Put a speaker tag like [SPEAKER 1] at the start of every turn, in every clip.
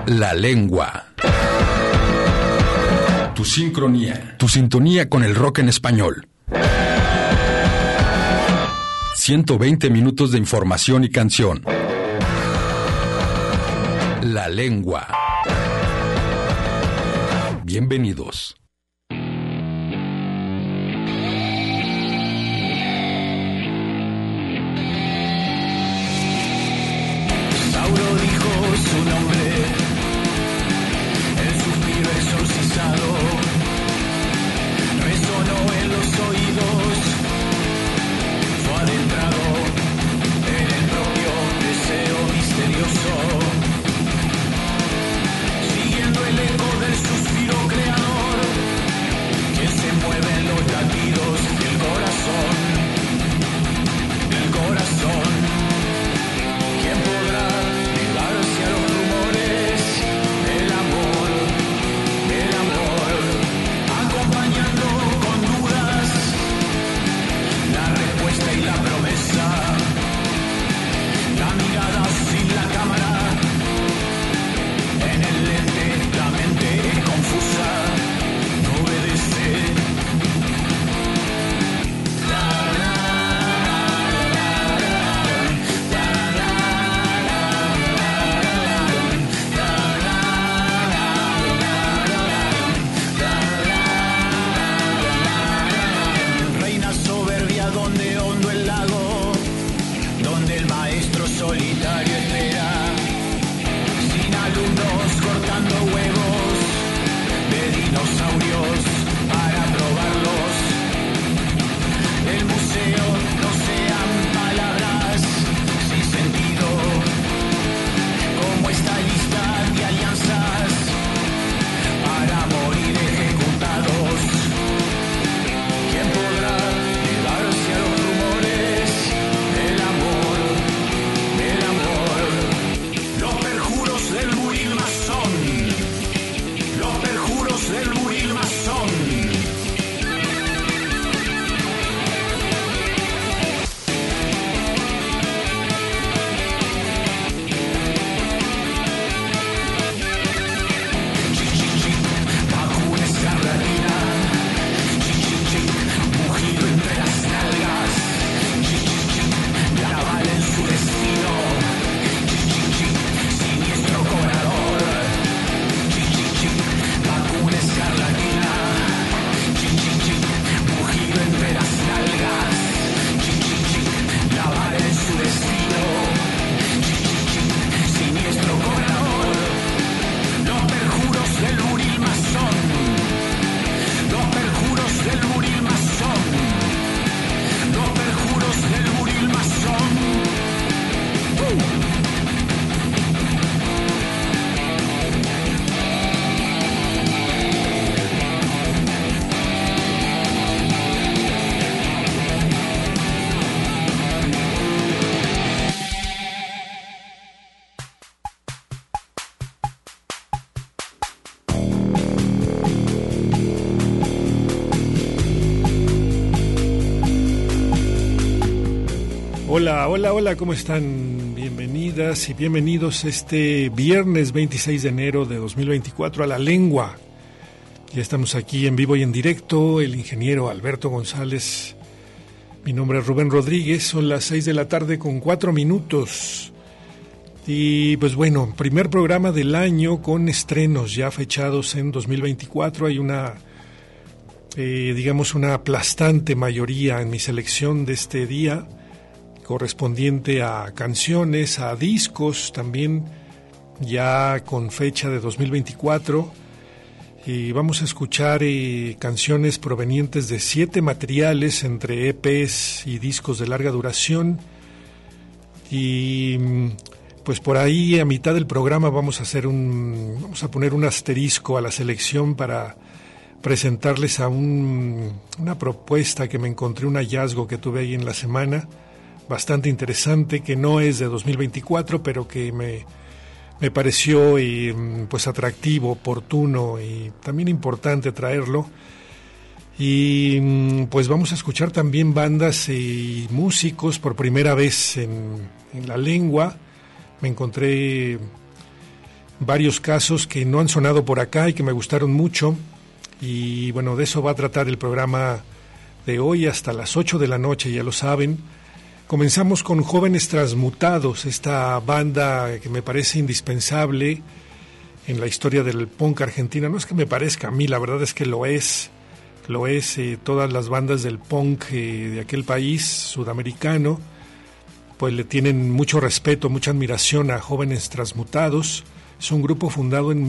[SPEAKER 1] La lengua. Tu sincronía. Tu sintonía con el rock en español. 120 minutos de información y canción. La lengua. Bienvenidos.
[SPEAKER 2] Sauro dijo su nombre, el suspiro exorcizado resonó en los oídos, fue adentrado en el propio deseo misterioso, siguiendo el eco del suspiro creador que se mueve en los latidos del corazón, del corazón. ¿Quién podrá negarse a los rumores del amor, acompañando con dudas la respuesta y la promesa, la mirada sin la cámara, en el lente la mente es confusa, no obedece. Reina soberbia donde hondo el lago, donde el maestro solitario espera, sin alumnos cortando huevos de dinosaurios para probarlos. El museo no sean palabras sin sentido, como esta lista de alianzas para morir ejecutados. ¿Quién podrá negarse a los rumores del amor, los perjuros del buril masón, los perjuros del buril masón. Vacuna escarlatina, mugido entre las nalgas, la bala en su destino, siniestro cobrador, vacuna escarlatina, mugido entre las nalgas, la bala en su destino, siniestro cobrador, los perjuros del buril masón, los perjuros del buril masón, los perjuros del buril masón.
[SPEAKER 3] Hola, ¿cómo están? Bienvenidas y bienvenidos este viernes 26 de enero de 2024 a La Lengua. Ya estamos aquí en vivo y en directo, el ingeniero Alberto González. Mi nombre es Rubén Rodríguez, son las 6 de la tarde con 4 minutos. Y pues bueno, primer programa del año con estrenos ya fechados en 2024. Hay una aplastante mayoría en mi selección de este día, correspondiente a canciones, a discos también, ya con fecha de 2024. Y vamos a escuchar canciones provenientes de 7 materiales, entre EPs y discos de larga duración. Y pues por ahí a mitad del programa vamos a poner un asterisco a la selección para presentarles a una propuesta que me encontré, un hallazgo que tuve ahí en la semana, bastante interesante, que no es de 2024, pero que me pareció pues atractivo, oportuno y también importante traerlo. Y pues vamos a escuchar también bandas y músicos por primera vez en La Lengua. Me encontré varios casos que no han sonado por acá y que me gustaron mucho. Y bueno, de eso va a tratar el programa de hoy hasta las 8 de la noche, ya lo saben. Comenzamos con Jóvenes Transmutados, esta banda que me parece indispensable en la historia del punk argentino. No es que me parezca a mí, la verdad es que lo es. Todas las bandas del punk de aquel país sudamericano pues le tienen mucho respeto, mucha admiración a Jóvenes Transmutados. Es un grupo fundado en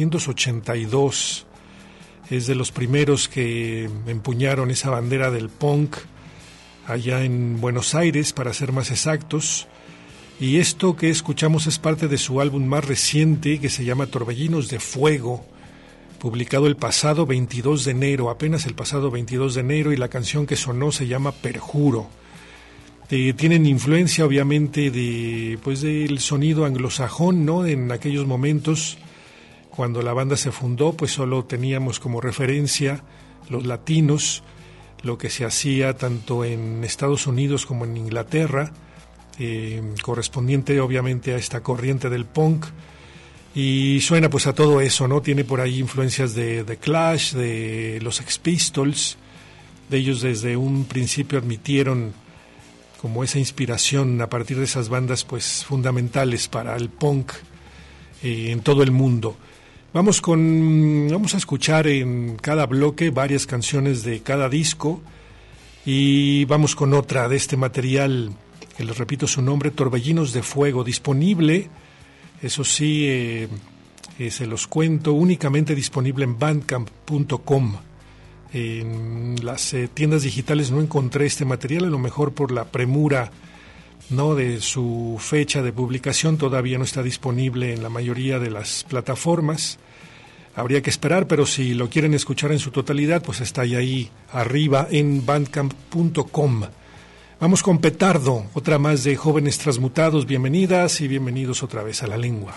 [SPEAKER 3] 1982. Es de los primeros que empuñaron esa bandera del punk allá en Buenos Aires, para ser más exactos. Y esto que escuchamos es parte de su álbum más reciente, que se llama Torbellinos de Fuego, publicado el pasado 22 de enero, apenas el pasado 22 de enero, y la canción que sonó se llama Perjuro. Tienen influencia obviamente del sonido anglosajón, ¿no? En aquellos momentos, cuando la banda se fundó, pues solo teníamos como referencia los latinos, lo que se hacía tanto en Estados Unidos como en Inglaterra, correspondiente obviamente a esta corriente del punk, y suena pues a todo eso, ¿no? Tiene por ahí influencias de The Clash, de los Sex Pistols. De ellos desde un principio admitieron como esa inspiración a partir de esas bandas pues fundamentales para el punk en todo el mundo. Vamos a escuchar en cada bloque varias canciones de cada disco, y vamos con otra de este material, que les repito su nombre, Torbellinos de Fuego, disponible, eso sí, se los cuento, únicamente disponible en bandcamp.com. En las tiendas digitales no encontré este material, a lo mejor por la premura, ¿no?, de su fecha de publicación. Todavía no está disponible en la mayoría de las plataformas. Habría que esperar, pero si lo quieren escuchar en su totalidad, pues está ahí arriba en bandcamp.com. Vamos con Petardo, otra más de Jóvenes Transmutados. Bienvenidas y bienvenidos otra vez a La Lengua.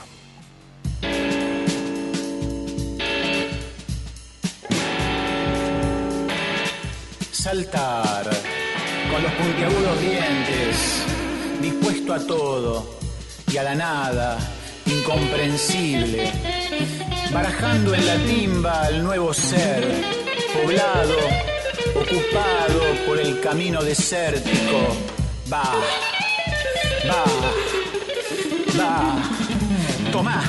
[SPEAKER 4] Saltar con los puntiagudos dientes, dispuesto a todo y a la nada, incomprensible, barajando en la timba al nuevo ser, poblado, ocupado por el camino desértico. Va, tomá.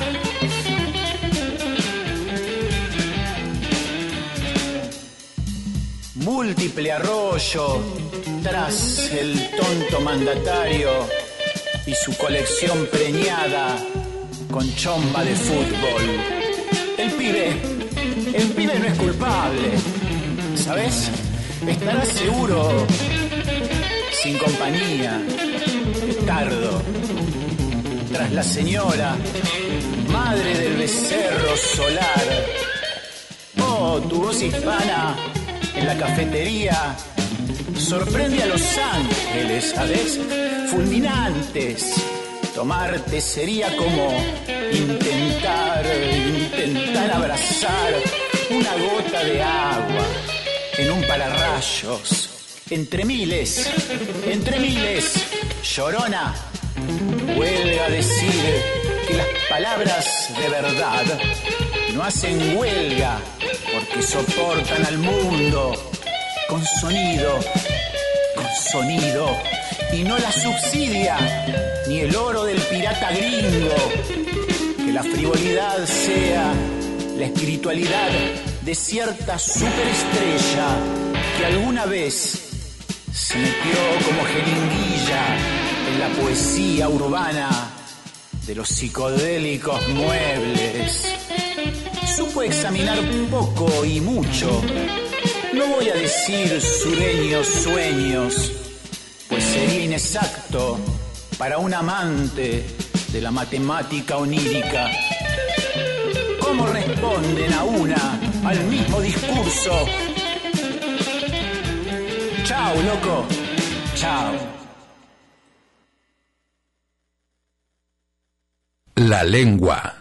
[SPEAKER 4] Múltiple arroyo tras el tonto mandatario y su colección preñada con chomba de fútbol. El pibe no es culpable, ¿sabes? Estará seguro, sin compañía, Petardo, tras la señora, madre del becerro solar. Oh, tu voz hispana en la cafetería sorprende a los ángeles, ¿sabes? Fulminantes. Tomarte sería como intentar abrazar una gota de agua en un pararrayos. Entre miles, llorona, huelga decir que las palabras de verdad no hacen huelga porque soportan al mundo con sonido, y no la subsidia ni el oro del pirata gringo. Que la frivolidad sea la espiritualidad de cierta superestrella que alguna vez se metió como jeringuilla en la poesía urbana de los psicodélicos muebles. Supo examinar poco y mucho, no voy a decir sureños sueños, pues sería inexacto para un amante de la matemática onírica. ¿Cómo responden a una al mismo discurso? Chao, loco, chao.
[SPEAKER 1] La Lengua.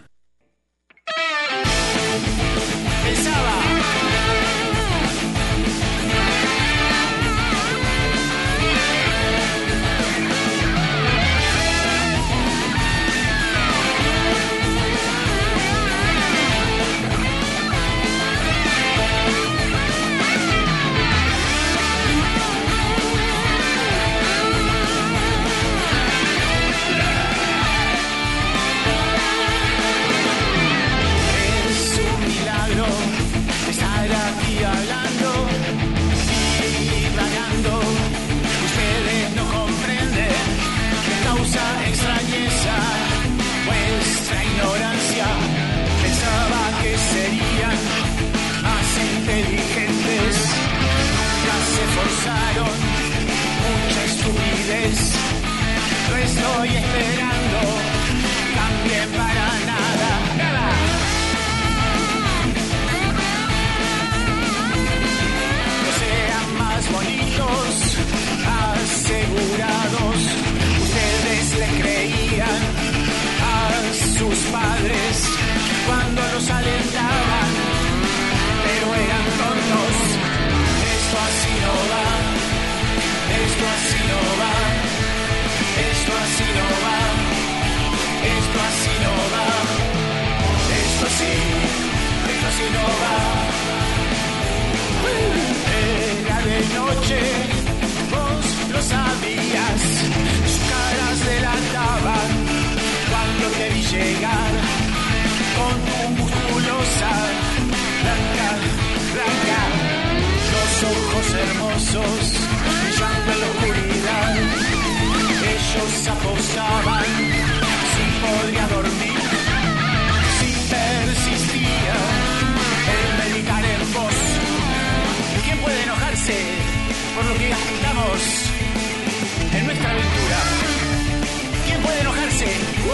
[SPEAKER 4] llegar con tu musculosa blanca, blanca, los ojos hermosos brillando en la oscuridad. Ellos apostaban si podría dormir, si persistía el meditar en vos. ¿Quién puede enojarse por lo que gastamos en nuestra aventura? ¿Quién puede enojarse?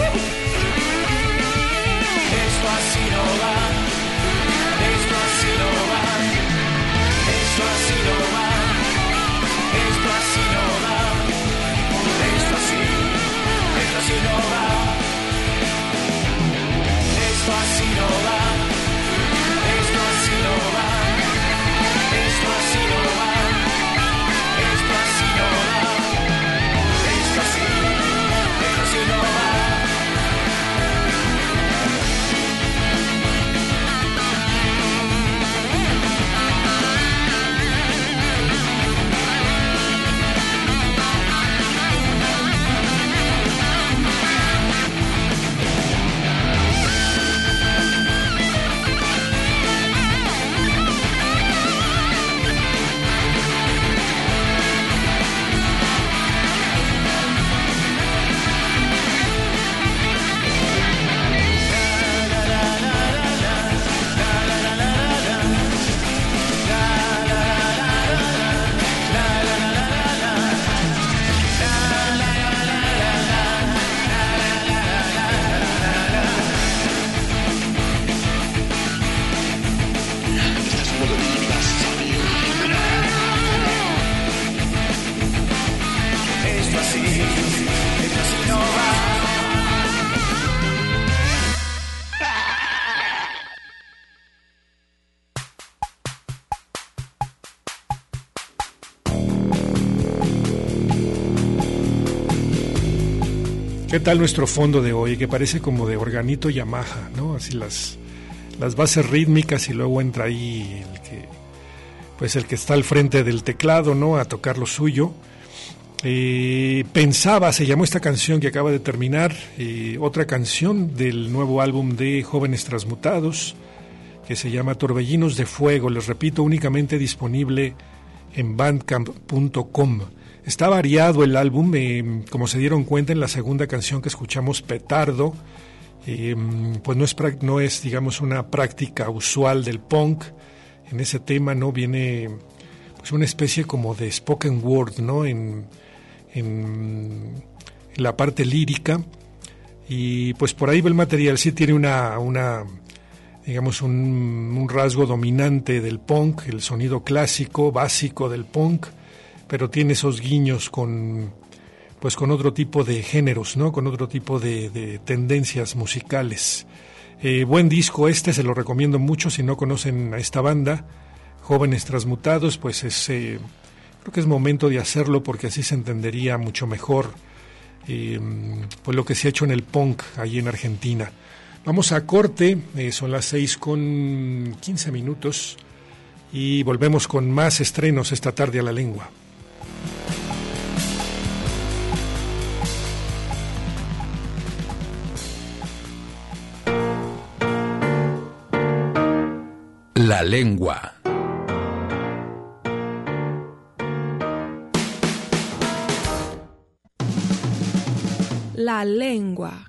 [SPEAKER 4] Esto así no va, esto así no va, esto así no va, esto así no va, esto así no va, esto así no va, esto así no va, esto así no va, esto así no va, esto así no va.
[SPEAKER 3] ¿Qué tal nuestro fondo de hoy? Que parece como de organito Yamaha, ¿no? Así las bases rítmicas y luego entra ahí el que está al frente del teclado, ¿no? A tocar lo suyo. Pensaba, se llamó esta canción que acaba de terminar, otra canción del nuevo álbum de Jóvenes Transmutados, que se llama Torbellinos de Fuego. Les repito, únicamente disponible en bandcamp.com. Está variado el álbum, como se dieron cuenta en la segunda canción que escuchamos, Petardo, pues no es digamos una práctica usual del punk. En ese tema no viene pues una especie como de spoken word, ¿no? En la parte lírica, y pues por ahí va el material. Sí tiene una digamos un rasgo dominante del punk, el sonido clásico básico del punk, pero tiene esos guiños con otro tipo de géneros, ¿no? Con otro tipo de tendencias musicales. Buen disco se lo recomiendo mucho. Si no conocen a esta banda, Jóvenes Transmutados, pues creo que es momento de hacerlo, porque así se entendería mucho mejor pues lo que se ha hecho en el punk allí en Argentina. Vamos a corte, son las 6:15 y volvemos con más estrenos esta tarde a la lengua.
[SPEAKER 1] La lengua.
[SPEAKER 5] La lengua.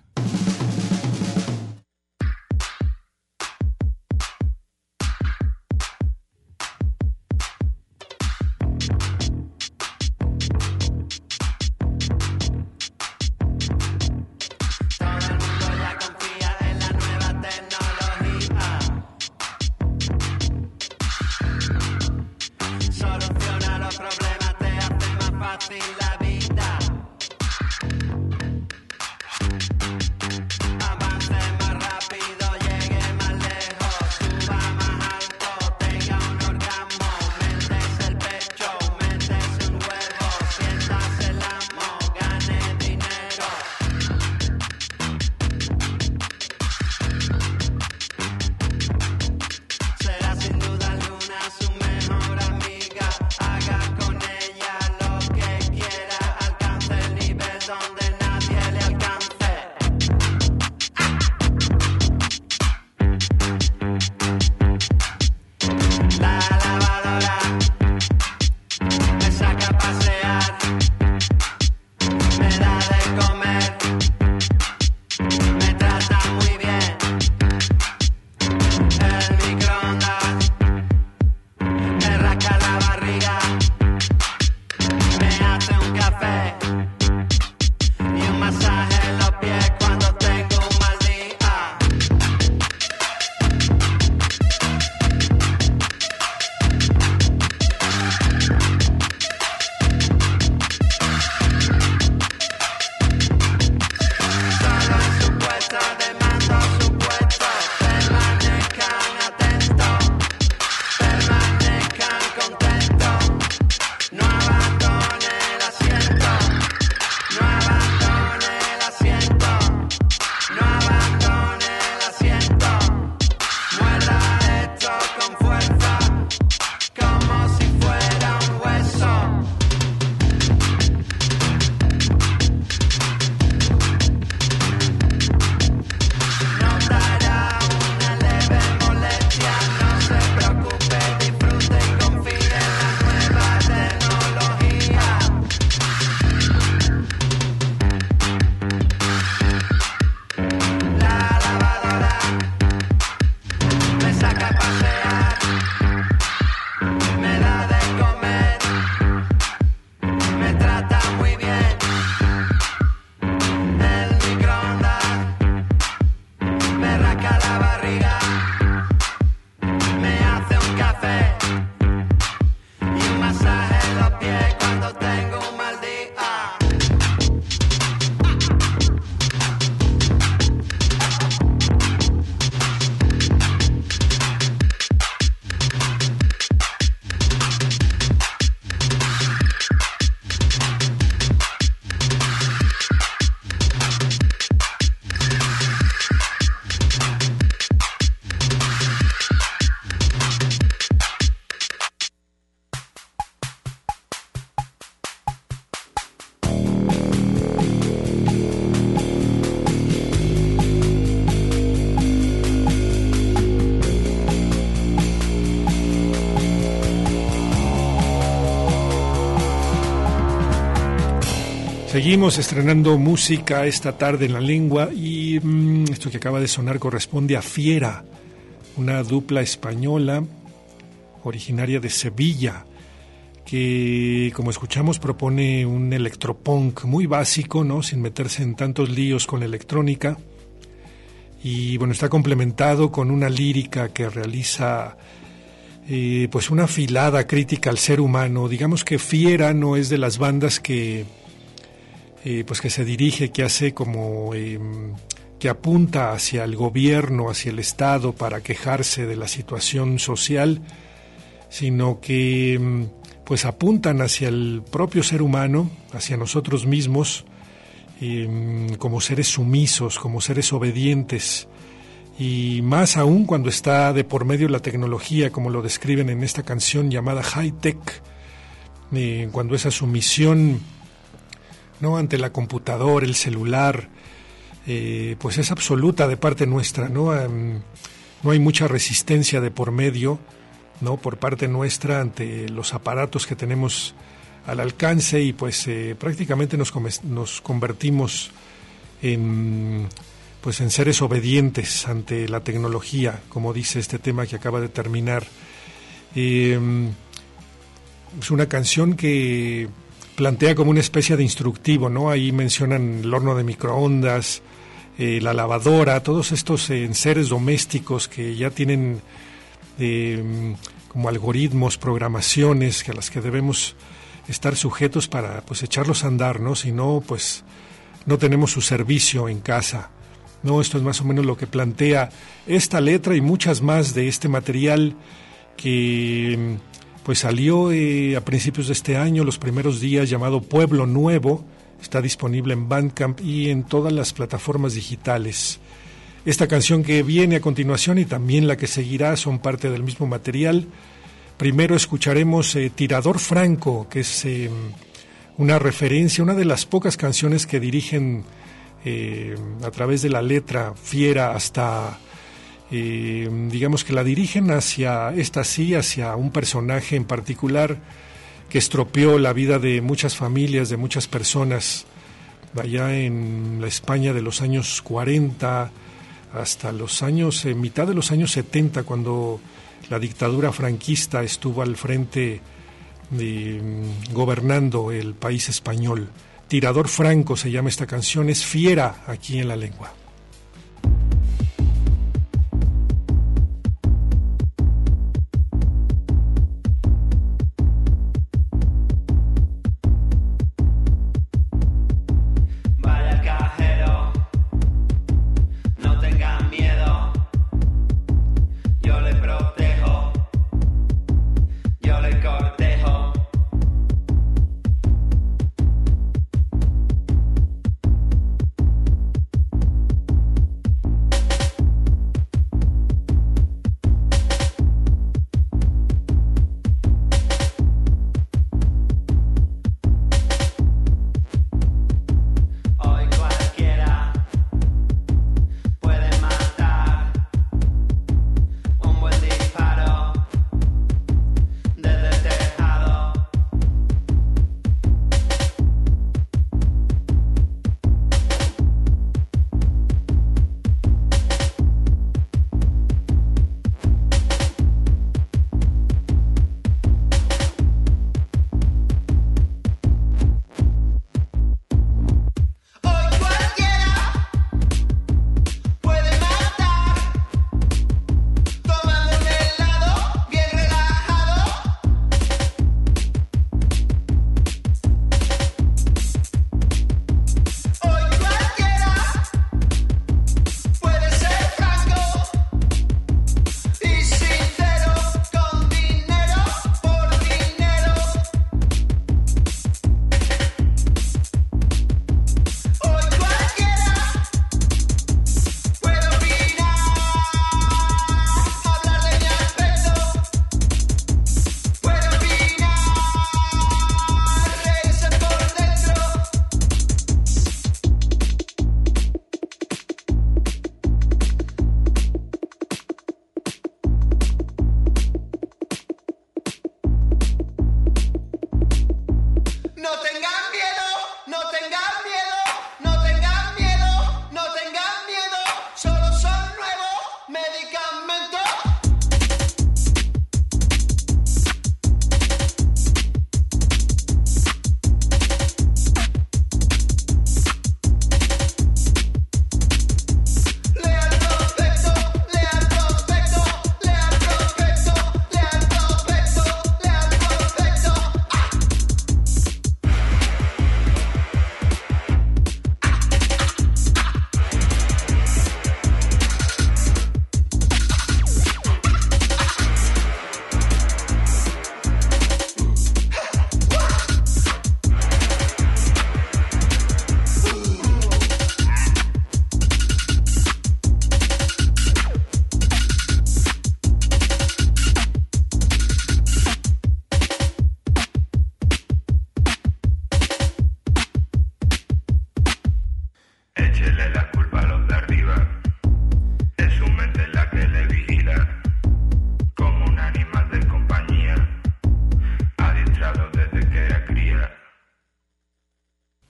[SPEAKER 3] Seguimos estrenando música esta tarde en La Lengua y esto que acaba de sonar corresponde a Fiera, una dupla española originaria de Sevilla que, como escuchamos, propone un electropunk muy básico, ¿no? Sin meterse en tantos líos con la electrónica. Y bueno, está complementado con una lírica que realiza pues una afilada crítica al ser humano. Digamos que Fiera no es de las bandas que pues que se dirige, que hace como que apunta hacia el gobierno, hacia el Estado para quejarse de la situación social, sino que pues apuntan hacia el propio ser humano, hacia nosotros mismos, como seres sumisos, como seres obedientes, y más aún cuando está de por medio la tecnología, como lo describen en esta canción llamada High Tech, cuando esa sumisión, ¿no?, ante la computadora, el celular, pues es absoluta de parte nuestra, ¿no? No hay mucha resistencia de por medio, ¿no?, por parte nuestra ante los aparatos que tenemos al alcance, y pues prácticamente nos convertimos en seres obedientes ante la tecnología, como dice este tema que acaba de terminar. Es una canción que plantea como una especie de instructivo, ¿no? Ahí mencionan el horno de microondas, la lavadora, todos estos enseres domésticos que ya tienen como algoritmos, programaciones a las que debemos estar sujetos para pues echarlos a andar, ¿no? Si no, pues no tenemos su servicio en casa, ¿no? Esto es más o menos lo que plantea esta letra y muchas más de este material que pues salió a principios de este año, los primeros días, llamado Pueblo Nuevo. Está disponible en Bandcamp y en todas las plataformas digitales. Esta canción que viene a continuación y también la que seguirá son parte del mismo material. Primero escucharemos Tirador Franco, que es una referencia, una de las pocas canciones que dirigen a través de la letra Fiera hasta, digamos que la dirigen hacia hacia un personaje en particular que estropeó la vida de muchas familias, de muchas personas, allá en la España de los años 40 hasta los años, mitad de los años 70, cuando la dictadura franquista estuvo al frente gobernando el país español. Tirador Franco se llama esta canción, es Fiera aquí en La Lengua.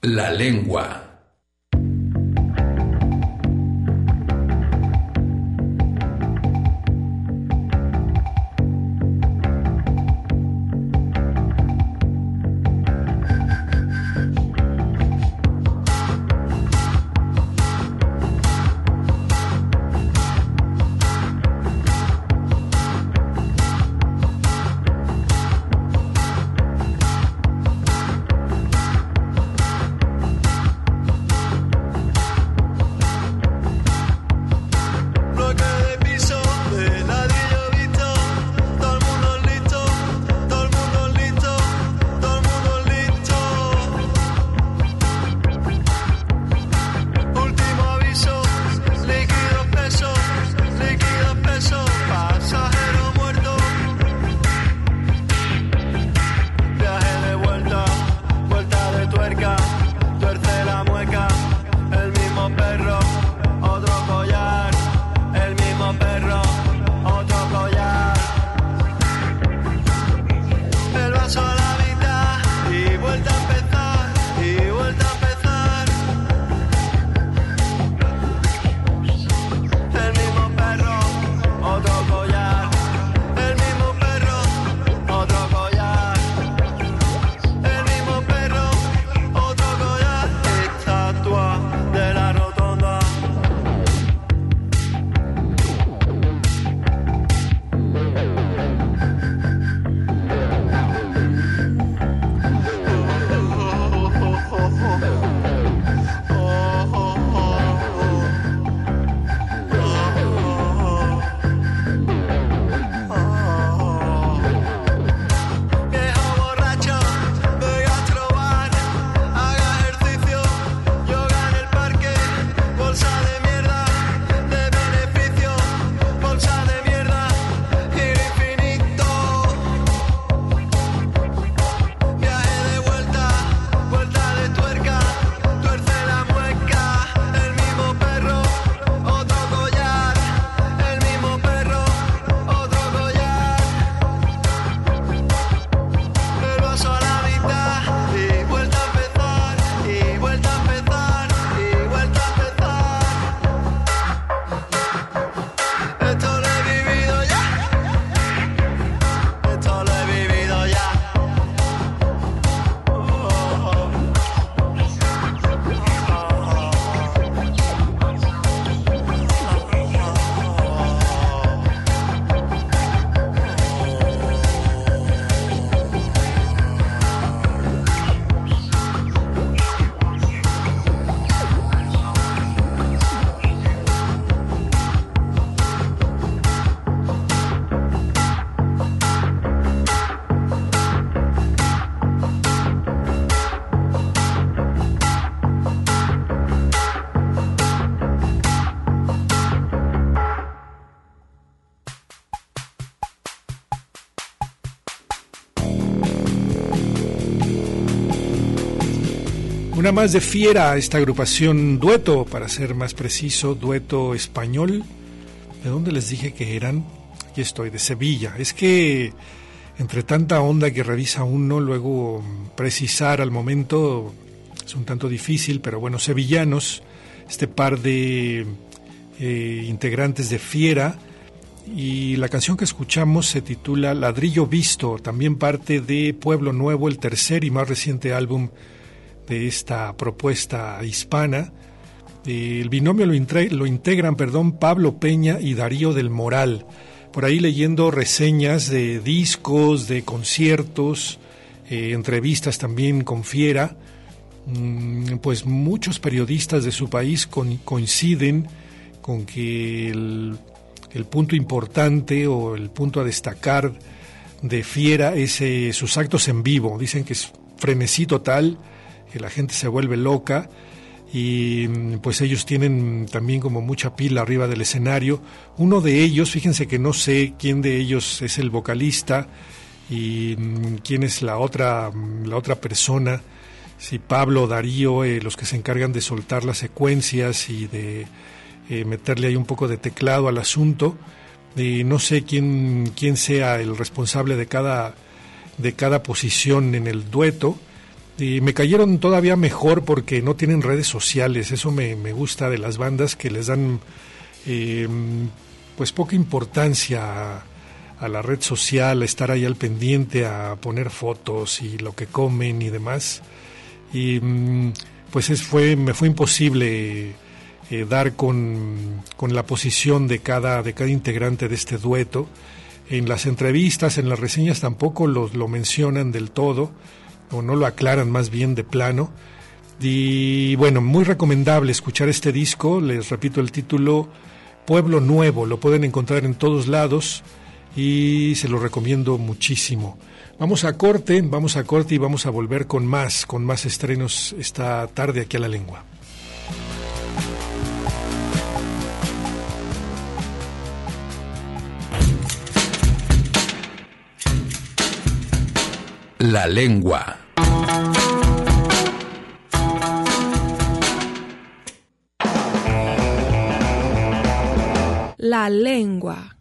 [SPEAKER 1] La lengua.
[SPEAKER 3] Una más de Fiera, esta agrupación dueto, para ser más preciso, dueto español. ¿De dónde les dije que eran? Aquí estoy, de Sevilla. Es que entre tanta onda que revisa uno, luego precisar al momento es un tanto difícil, pero bueno, sevillanos, este par de integrantes de Fiera, y la canción que escuchamos se titula Ladrillo Visto, también parte de Pueblo Nuevo, el tercer y más reciente álbum de esta propuesta hispana. El binomio lo integran Pablo Peña y Darío del Moral. Por ahí leyendo reseñas de discos, de conciertos, entrevistas también con Fiera, pues muchos periodistas de su país coinciden con que el punto importante o el punto a destacar de Fiera es sus actos en vivo. Dicen que es frenesí total, que la gente se vuelve loca, y pues ellos tienen también como mucha pila arriba del escenario. Uno de ellos, fíjense que no sé quién de ellos es el vocalista y quién es la otra persona, si Pablo o Darío, los que se encargan de soltar las secuencias y de meterle ahí un poco de teclado al asunto. No sé quién sea el responsable de cada posición en el dueto, Y me cayeron todavía mejor porque no tienen redes sociales. Eso me gusta de las bandas, que les dan pues poca importancia a la red social, a estar ahí al pendiente, a poner fotos y lo que comen y demás. Y pues me fue imposible dar con la posición de cada integrante de este dueto. En las entrevistas, en las reseñas tampoco lo mencionan del todo, o no lo aclaran, más bien de plano. Y bueno, muy recomendable escuchar este disco. Les repito el título, Pueblo Nuevo. Lo pueden encontrar en todos lados y se lo recomiendo muchísimo. Vamos a corte y vamos a volver con más estrenos esta tarde aquí a La Lengua.
[SPEAKER 1] La Lengua.
[SPEAKER 5] La Lengua.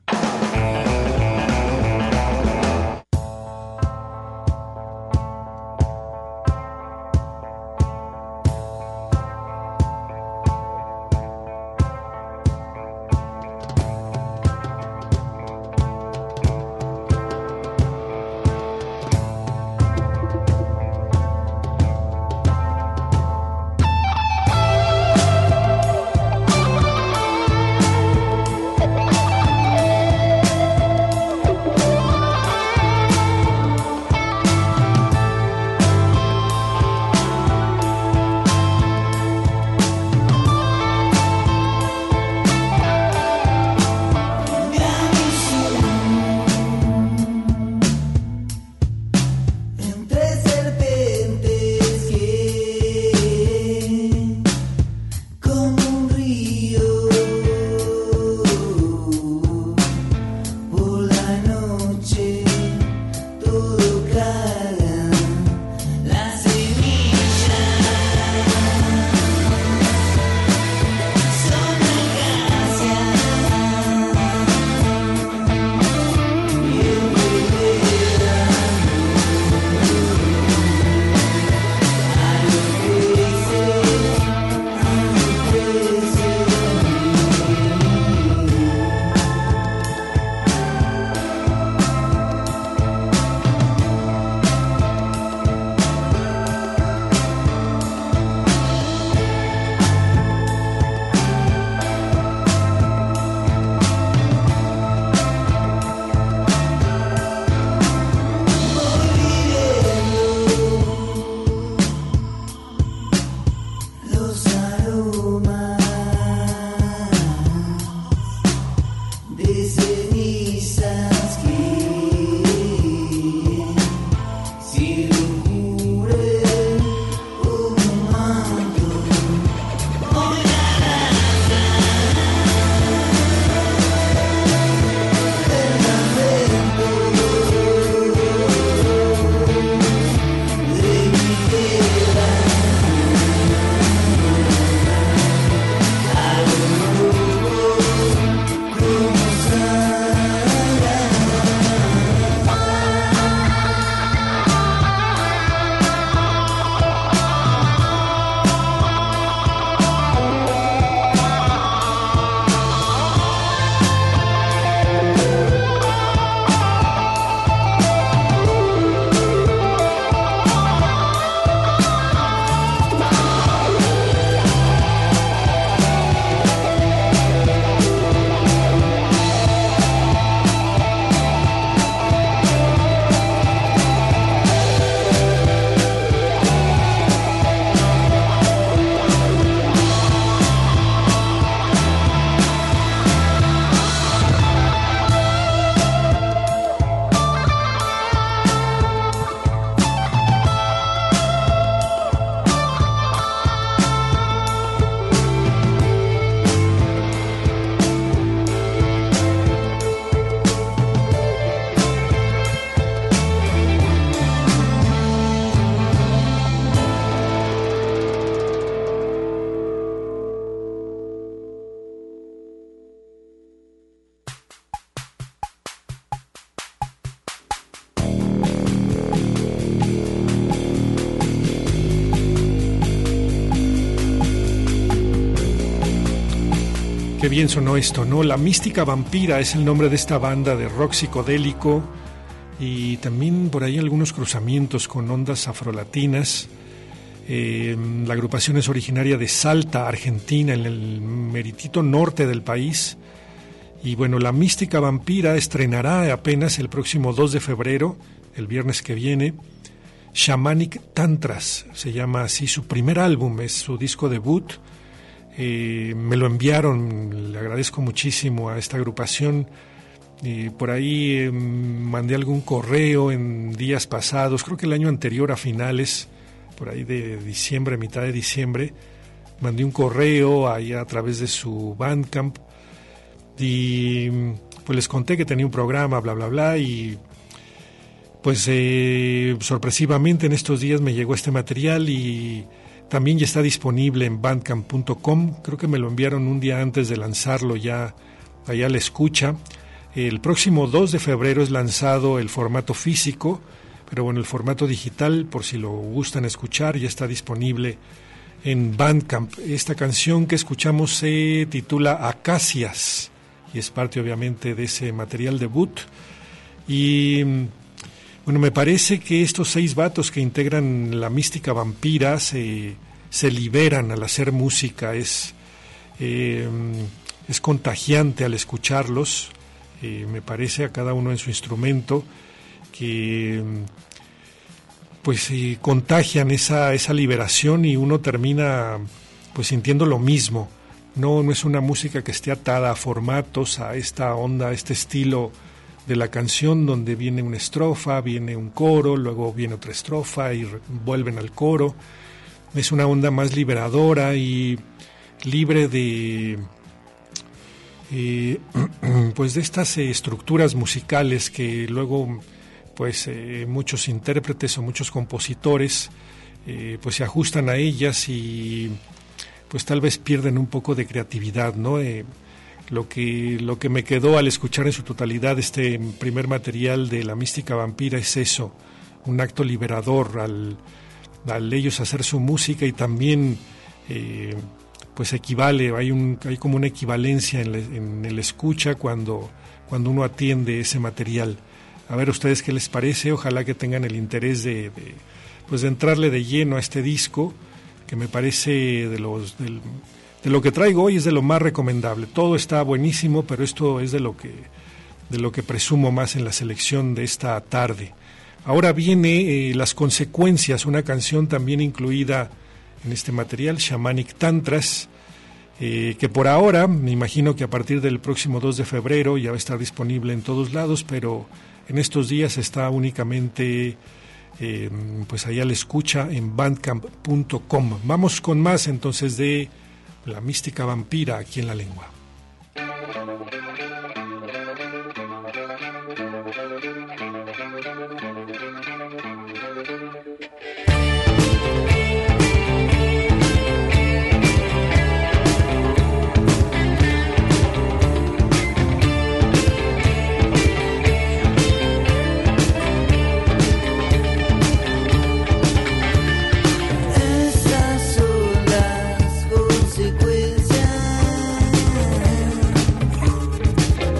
[SPEAKER 3] qué bien sonó esto, ¿no? La Mística Vampira es el nombre de esta banda de rock psicodélico y también por ahí algunos cruzamientos con ondas afrolatinas. La agrupación es originaria de Salta, Argentina, en el meritito norte del país. Y bueno, la Mística Vampira estrenará apenas el próximo 2 de febrero, el viernes que viene, Shamanic Tantras, se llama así su primer álbum, es su disco debut. Me lo enviaron, le agradezco muchísimo a esta agrupación. Por ahí mandé algún correo en días pasados, creo que el año anterior a finales, por ahí de diciembre, mitad de diciembre, mandé un correo ahí a través de su Bandcamp y pues les conté que tenía un programa, bla, bla, bla, y pues sorpresivamente en estos días me llegó este material y también ya está disponible en bandcamp.com, creo que me lo enviaron un día antes de lanzarlo ya allá a la escucha. El próximo 2 de febrero es lanzado el formato físico, pero bueno, el formato digital, por si lo gustan escuchar, ya está disponible en Bandcamp. Esta canción que escuchamos se titula Acacias y es parte obviamente de ese material debut. Y bueno, me parece que estos 6 vatos que integran la Mística Vampira se liberan al hacer música, es contagiante al escucharlos. Me parece a cada uno en su instrumento que pues contagian esa liberación y uno termina pues sintiendo lo mismo. No es una música que esté atada a formatos, a esta onda, a este estilo de la canción donde viene una estrofa, viene un coro, luego viene otra estrofa y vuelven al coro. Es una onda más liberadora y libre de pues de estas estructuras musicales que luego pues muchos intérpretes o muchos compositores pues se ajustan a ellas y pues tal vez pierden un poco de creatividad, ¿no? Lo que me quedó al escuchar en su totalidad este primer material de la Mística Vampira es eso, un acto liberador al ellos hacer su música y también pues equivale, hay como una equivalencia en el escucha cuando uno atiende ese material. A ver ustedes qué les parece, ojalá que tengan el interés de entrarle de lleno a este disco, que me parece de lo que traigo hoy es de lo más recomendable. Todo está buenísimo, pero esto es de lo que presumo más en la selección de esta tarde. Ahora viene Las Consecuencias, una canción también incluida en este material, Shamanic Tantras, que por ahora, me imagino que a partir del próximo 2 de febrero ya va a estar disponible en todos lados, pero en estos días está únicamente pues allá la escucha en bandcamp.com. Vamos con más entonces de La Mística Vampira aquí en La Lengua.
[SPEAKER 6] Consecuencias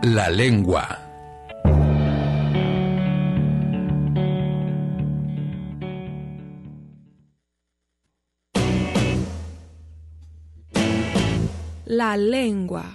[SPEAKER 1] La lengua.
[SPEAKER 5] La lengua.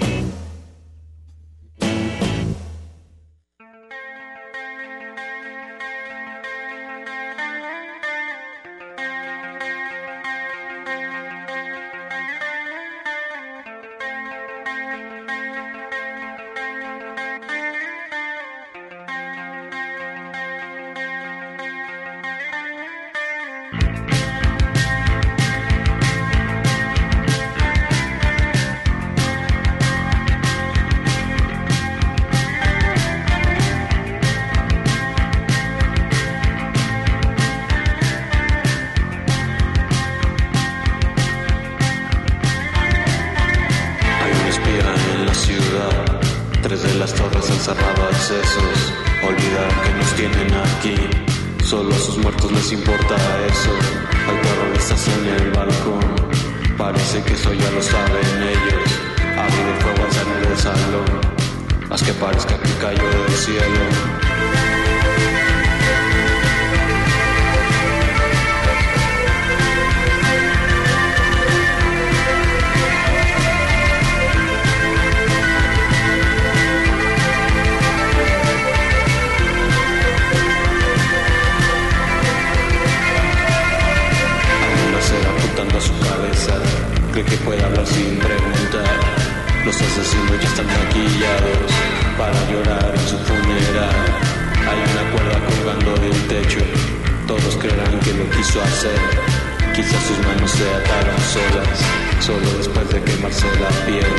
[SPEAKER 6] Tres de las torres han cerrado accesos. Olvidaron que nos tienen aquí. Solo a sus muertos les importa eso. Hay terroristas en el balcón. Parece que eso ya lo saben ellos. Abrir el fuego al salir del salón. Haz que parezca que cayó del cielo. A su cabeza, cree que puede hablar sin preguntar. Los asesinos ya están maquillados para llorar en su funeral. Hay una cuerda colgando del techo, todos creerán que lo quiso hacer. Quizás sus manos se ataron solas, solo después de quemarse la piel.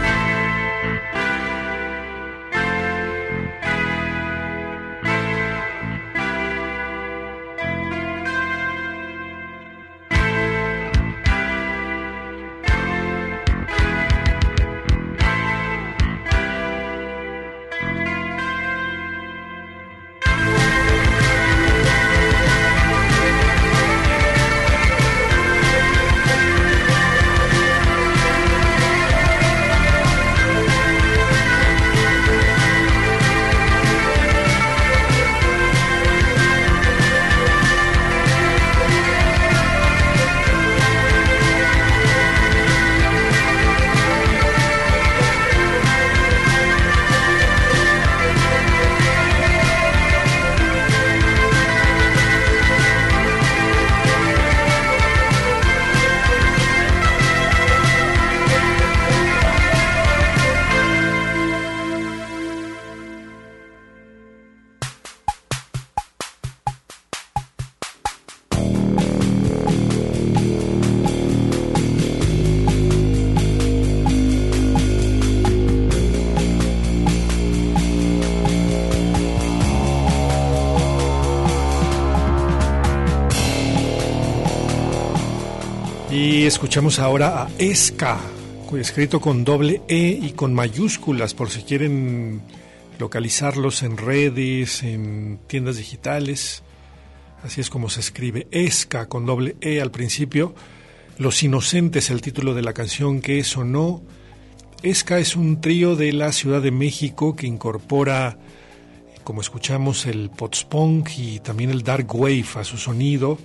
[SPEAKER 3] Escuchamos ahora a Esca, escrito con doble E y con mayúsculas, por si quieren localizarlos en redes, en tiendas digitales. Así es como se escribe, Esca, con doble E al principio. Los Inocentes, el título de la canción que sonó. Esca es un trío de la Ciudad de México que incorpora, como escuchamos, el post-punk y también el dark wave a su sonido.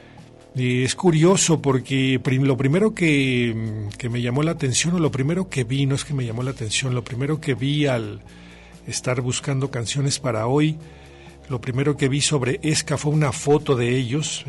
[SPEAKER 3] Es curioso porque lo primero que me llamó la atención, o lo primero que vi, no es que me llamó la atención, lo primero que vi al estar buscando canciones para hoy, lo primero que vi sobre Esca fue una foto de ellos,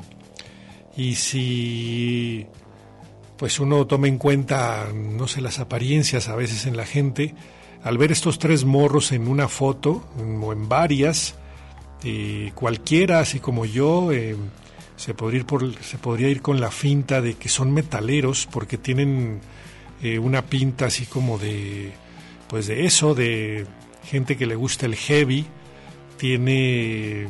[SPEAKER 3] y si pues uno toma en cuenta, no sé, las apariencias a veces en la gente, al ver estos tres morros en una foto o en varias, cualquiera, así como yo, se podría ir con la finta de que son metaleros, porque tienen una pinta así como de eso, de gente que le gusta el heavy. Tiene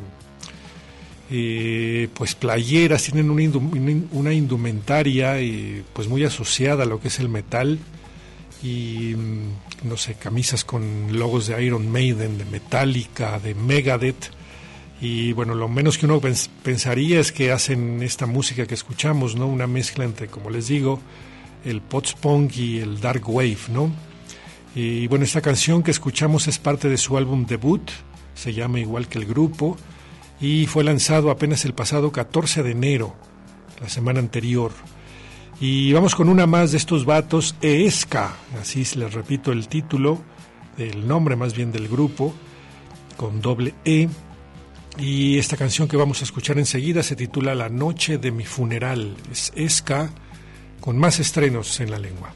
[SPEAKER 3] pues playeras, tienen una indumentaria pues muy asociada a lo que es el metal, y no sé, camisas con logos de Iron Maiden, de Metallica, de Megadeth. Y bueno, lo menos que uno pensaría es que hacen esta música que escuchamos, ¿no? Una mezcla entre, como les digo, el post-punk y el dark wave, ¿no? Y bueno, esta canción que escuchamos es parte de su álbum debut, se llama igual que el grupo, y fue lanzado apenas el pasado 14 de enero, la semana anterior. Y vamos con una más de estos vatos, Eesca, así les repito el título, el nombre más bien del grupo, con doble E. Y esta canción que vamos a escuchar enseguida se titula La noche de mi funeral. Es Eesca, con más estrenos en la lengua.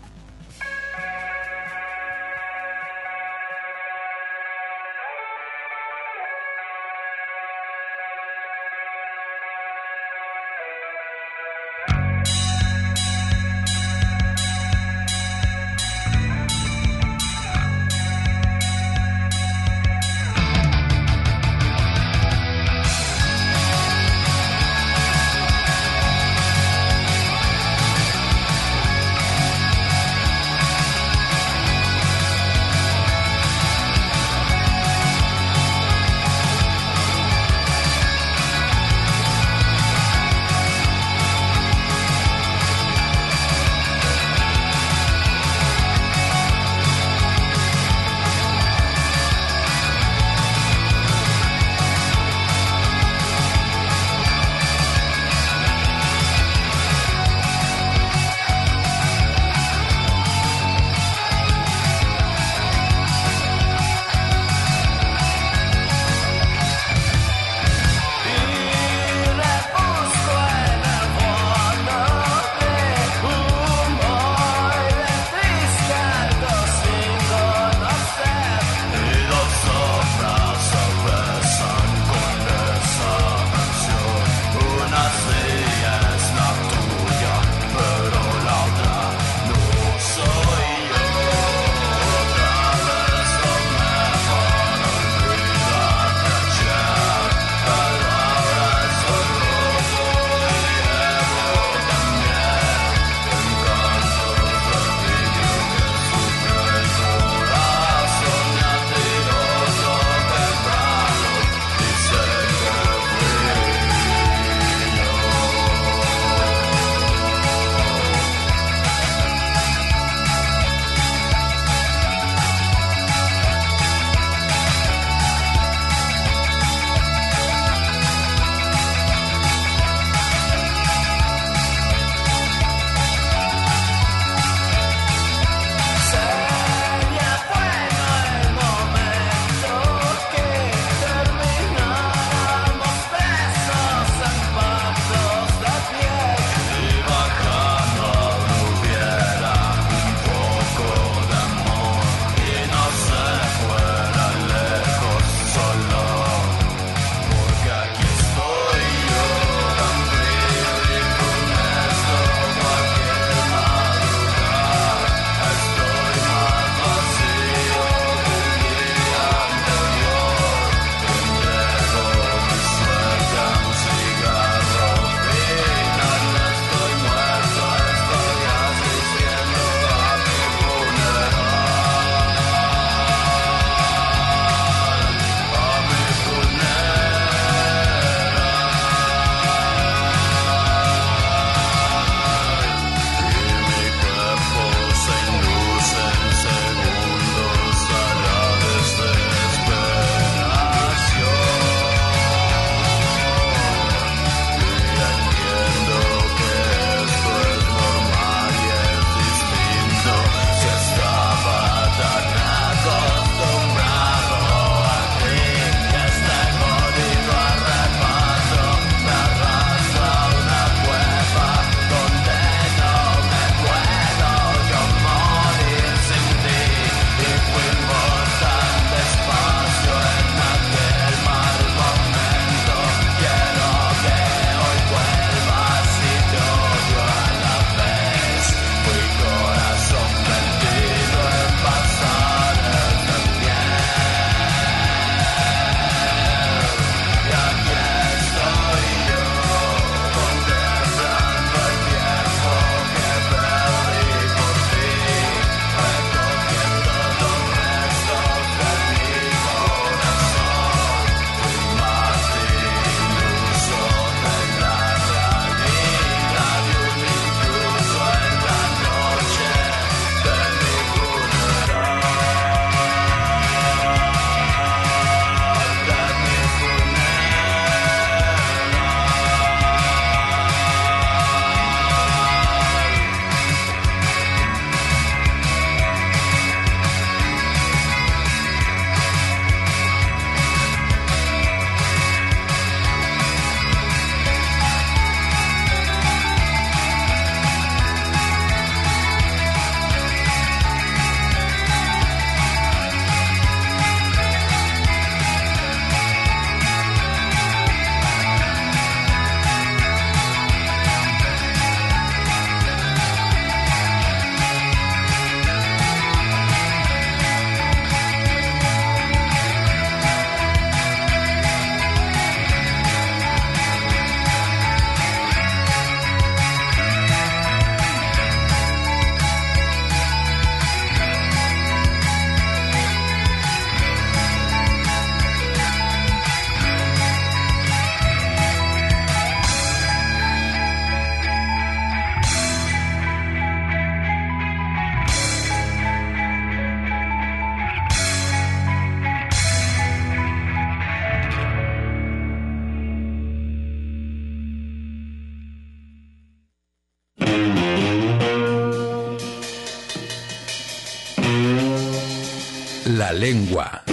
[SPEAKER 1] La lengua.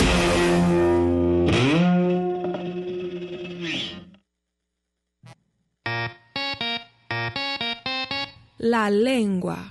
[SPEAKER 5] La lengua.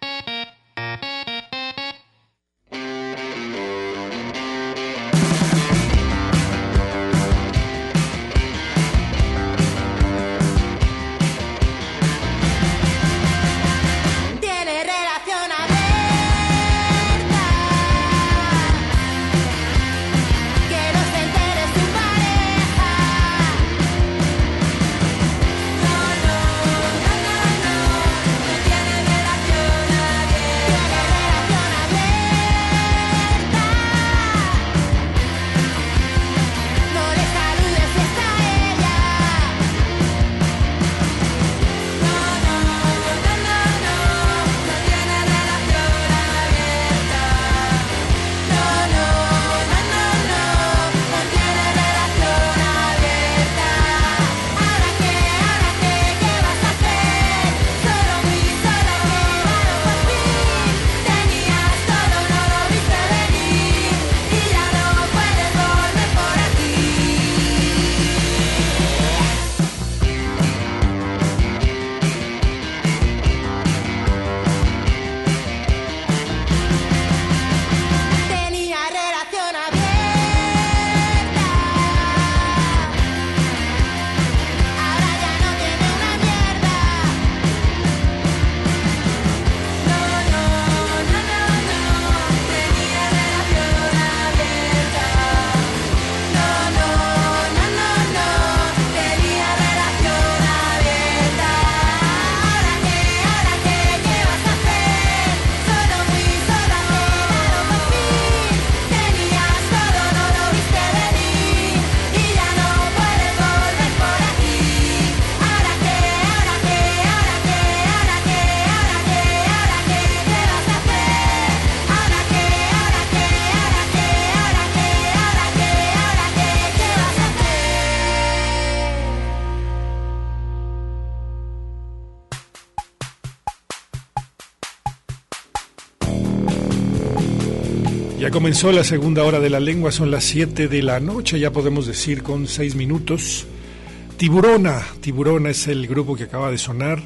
[SPEAKER 3] Ya comenzó la segunda hora de la lengua, son las 7 de la noche, ya podemos decir con 6 minutos. Tiburona es el grupo que acaba de sonar,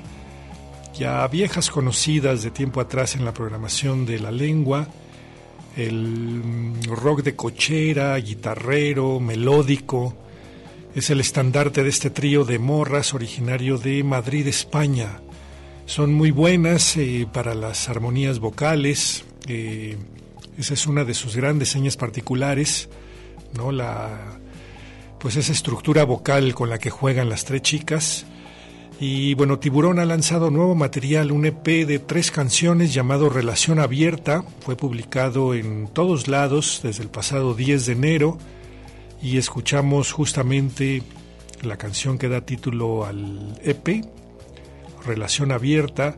[SPEAKER 3] ya viejas conocidas de tiempo atrás en la programación de la lengua, el rock de cochera, guitarrero, melódico, es el estandarte de este trío de morras originario de Madrid, España. Son muy buenas para las armonías vocales, esa es una de sus grandes señas particulares, ¿no? Pues esa estructura vocal con la que juegan las tres chicas. Y bueno, Tiburón ha lanzado nuevo material, un EP de 3 canciones llamado Relación Abierta, fue publicado en todos lados desde el pasado 10 de enero y escuchamos justamente la canción que da título al EP, Relación Abierta.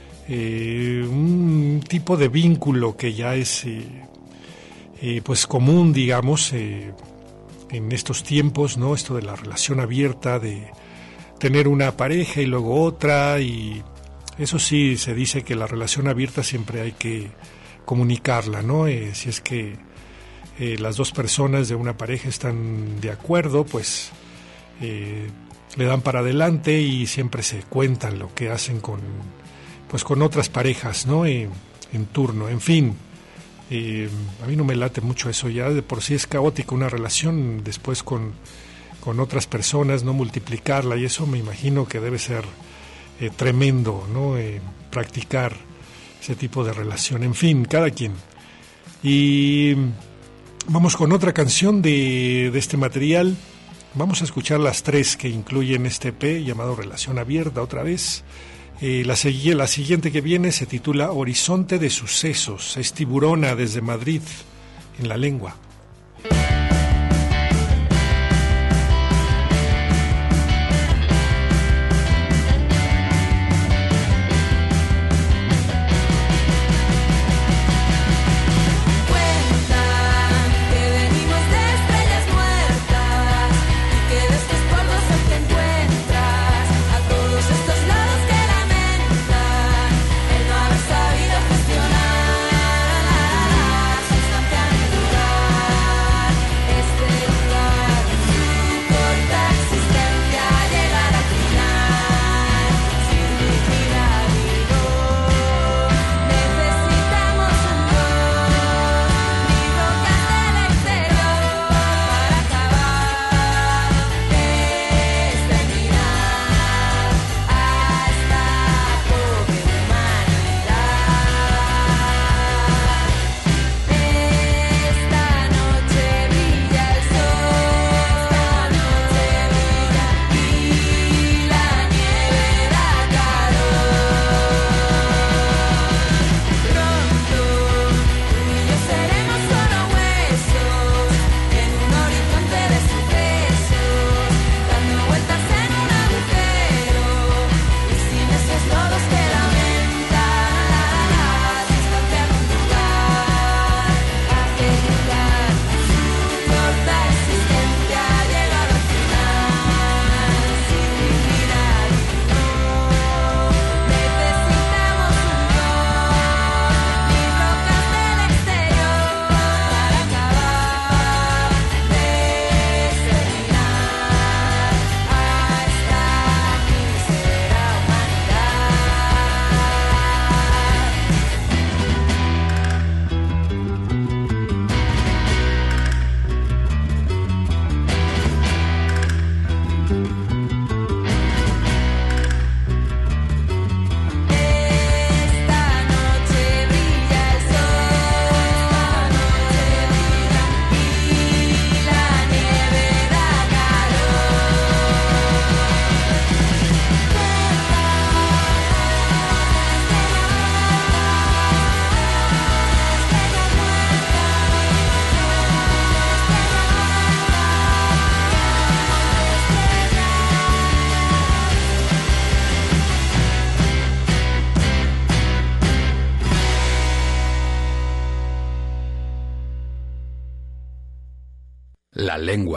[SPEAKER 3] Un tipo de vínculo que ya es pues común, digamos, en estos tiempos, ¿no? Esto de la relación abierta, de tener una pareja y luego otra, y eso sí, se dice que la relación abierta siempre hay que comunicarla, ¿no? Si es que las dos personas de una pareja están de acuerdo, pues le dan para adelante y siempre se cuentan lo que hacen con otras parejas, ¿no? En turno, en fin. A mí no me late mucho eso, ya de por sí es caótica una relación, después con otras personas, no multiplicarla, y eso me imagino que debe ser tremendo, ¿no? Practicar ese tipo de relación, en fin, cada quien. Y vamos con otra canción de este material. Vamos a escuchar las 3 que incluyen este EP llamado Relación Abierta otra vez. La siguiente que viene se titula Horizonte de Sucesos. Es Tiburona desde Madrid, en la lengua.
[SPEAKER 7] Sabido gestionar la sustancia natural.
[SPEAKER 1] La lengua.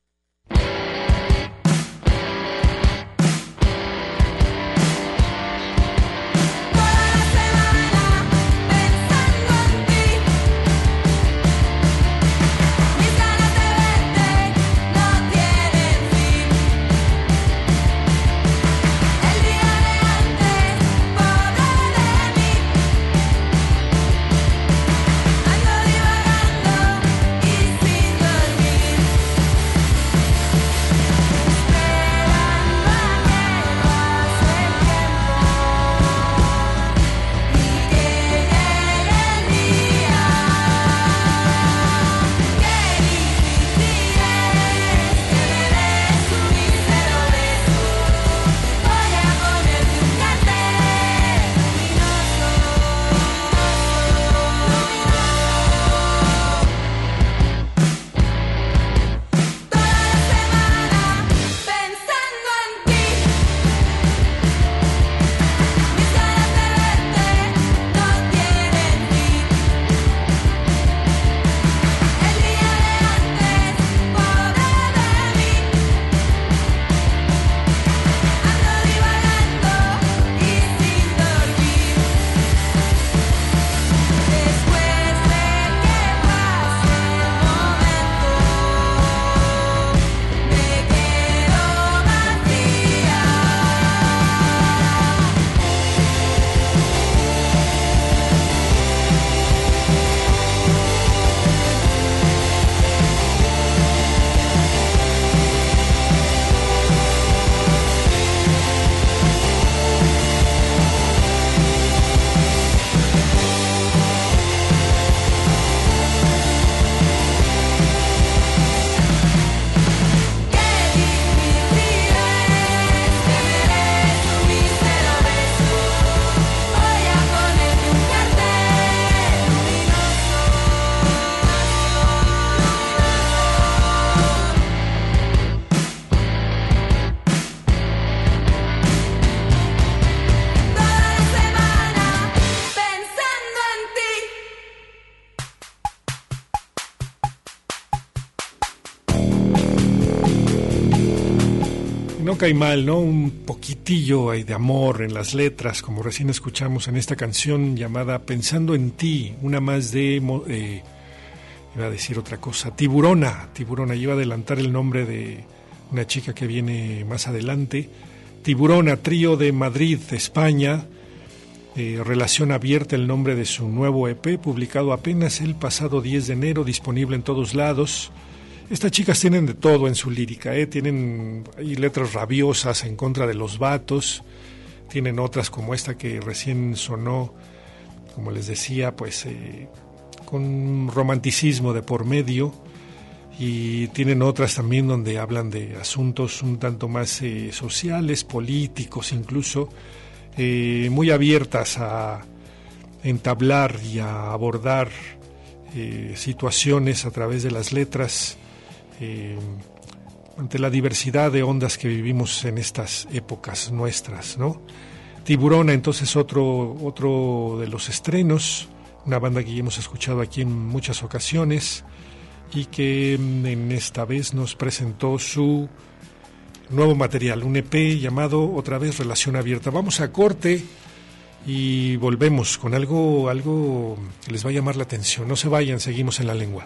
[SPEAKER 3] No cae mal, ¿no? Un poquitillo de amor en las letras, como recién escuchamos en esta canción llamada Pensando en ti, una más de, iba a decir otra cosa, Tiburona, iba a adelantar el nombre de una chica que viene más adelante. Tiburona, trío de Madrid, España, Relación Abierta, el nombre de su nuevo EP, publicado apenas el pasado 10 de enero, disponible en todos lados. Estas chicas tienen de todo en su lírica, tienen letras rabiosas en contra de los vatos, tienen otras como esta que recién sonó, como les decía, pues con romanticismo de por medio, y tienen otras también donde hablan de asuntos un tanto más sociales, políticos incluso, muy abiertas a entablar y a abordar situaciones a través de las letras, ante la diversidad de ondas que vivimos en estas épocas nuestras, ¿no? Tiburona, entonces, otro de los estrenos, una banda que ya hemos escuchado aquí en muchas ocasiones y que en esta vez nos presentó su nuevo material, un EP llamado otra vez Relación Abierta. Vamos a corte y volvemos con algo que les va a llamar la atención. No se vayan, seguimos en La Lengua.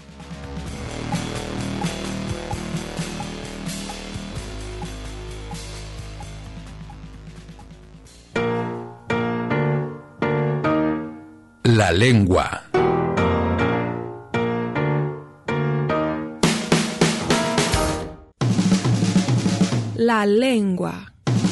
[SPEAKER 1] La Lengua.
[SPEAKER 5] La Lengua.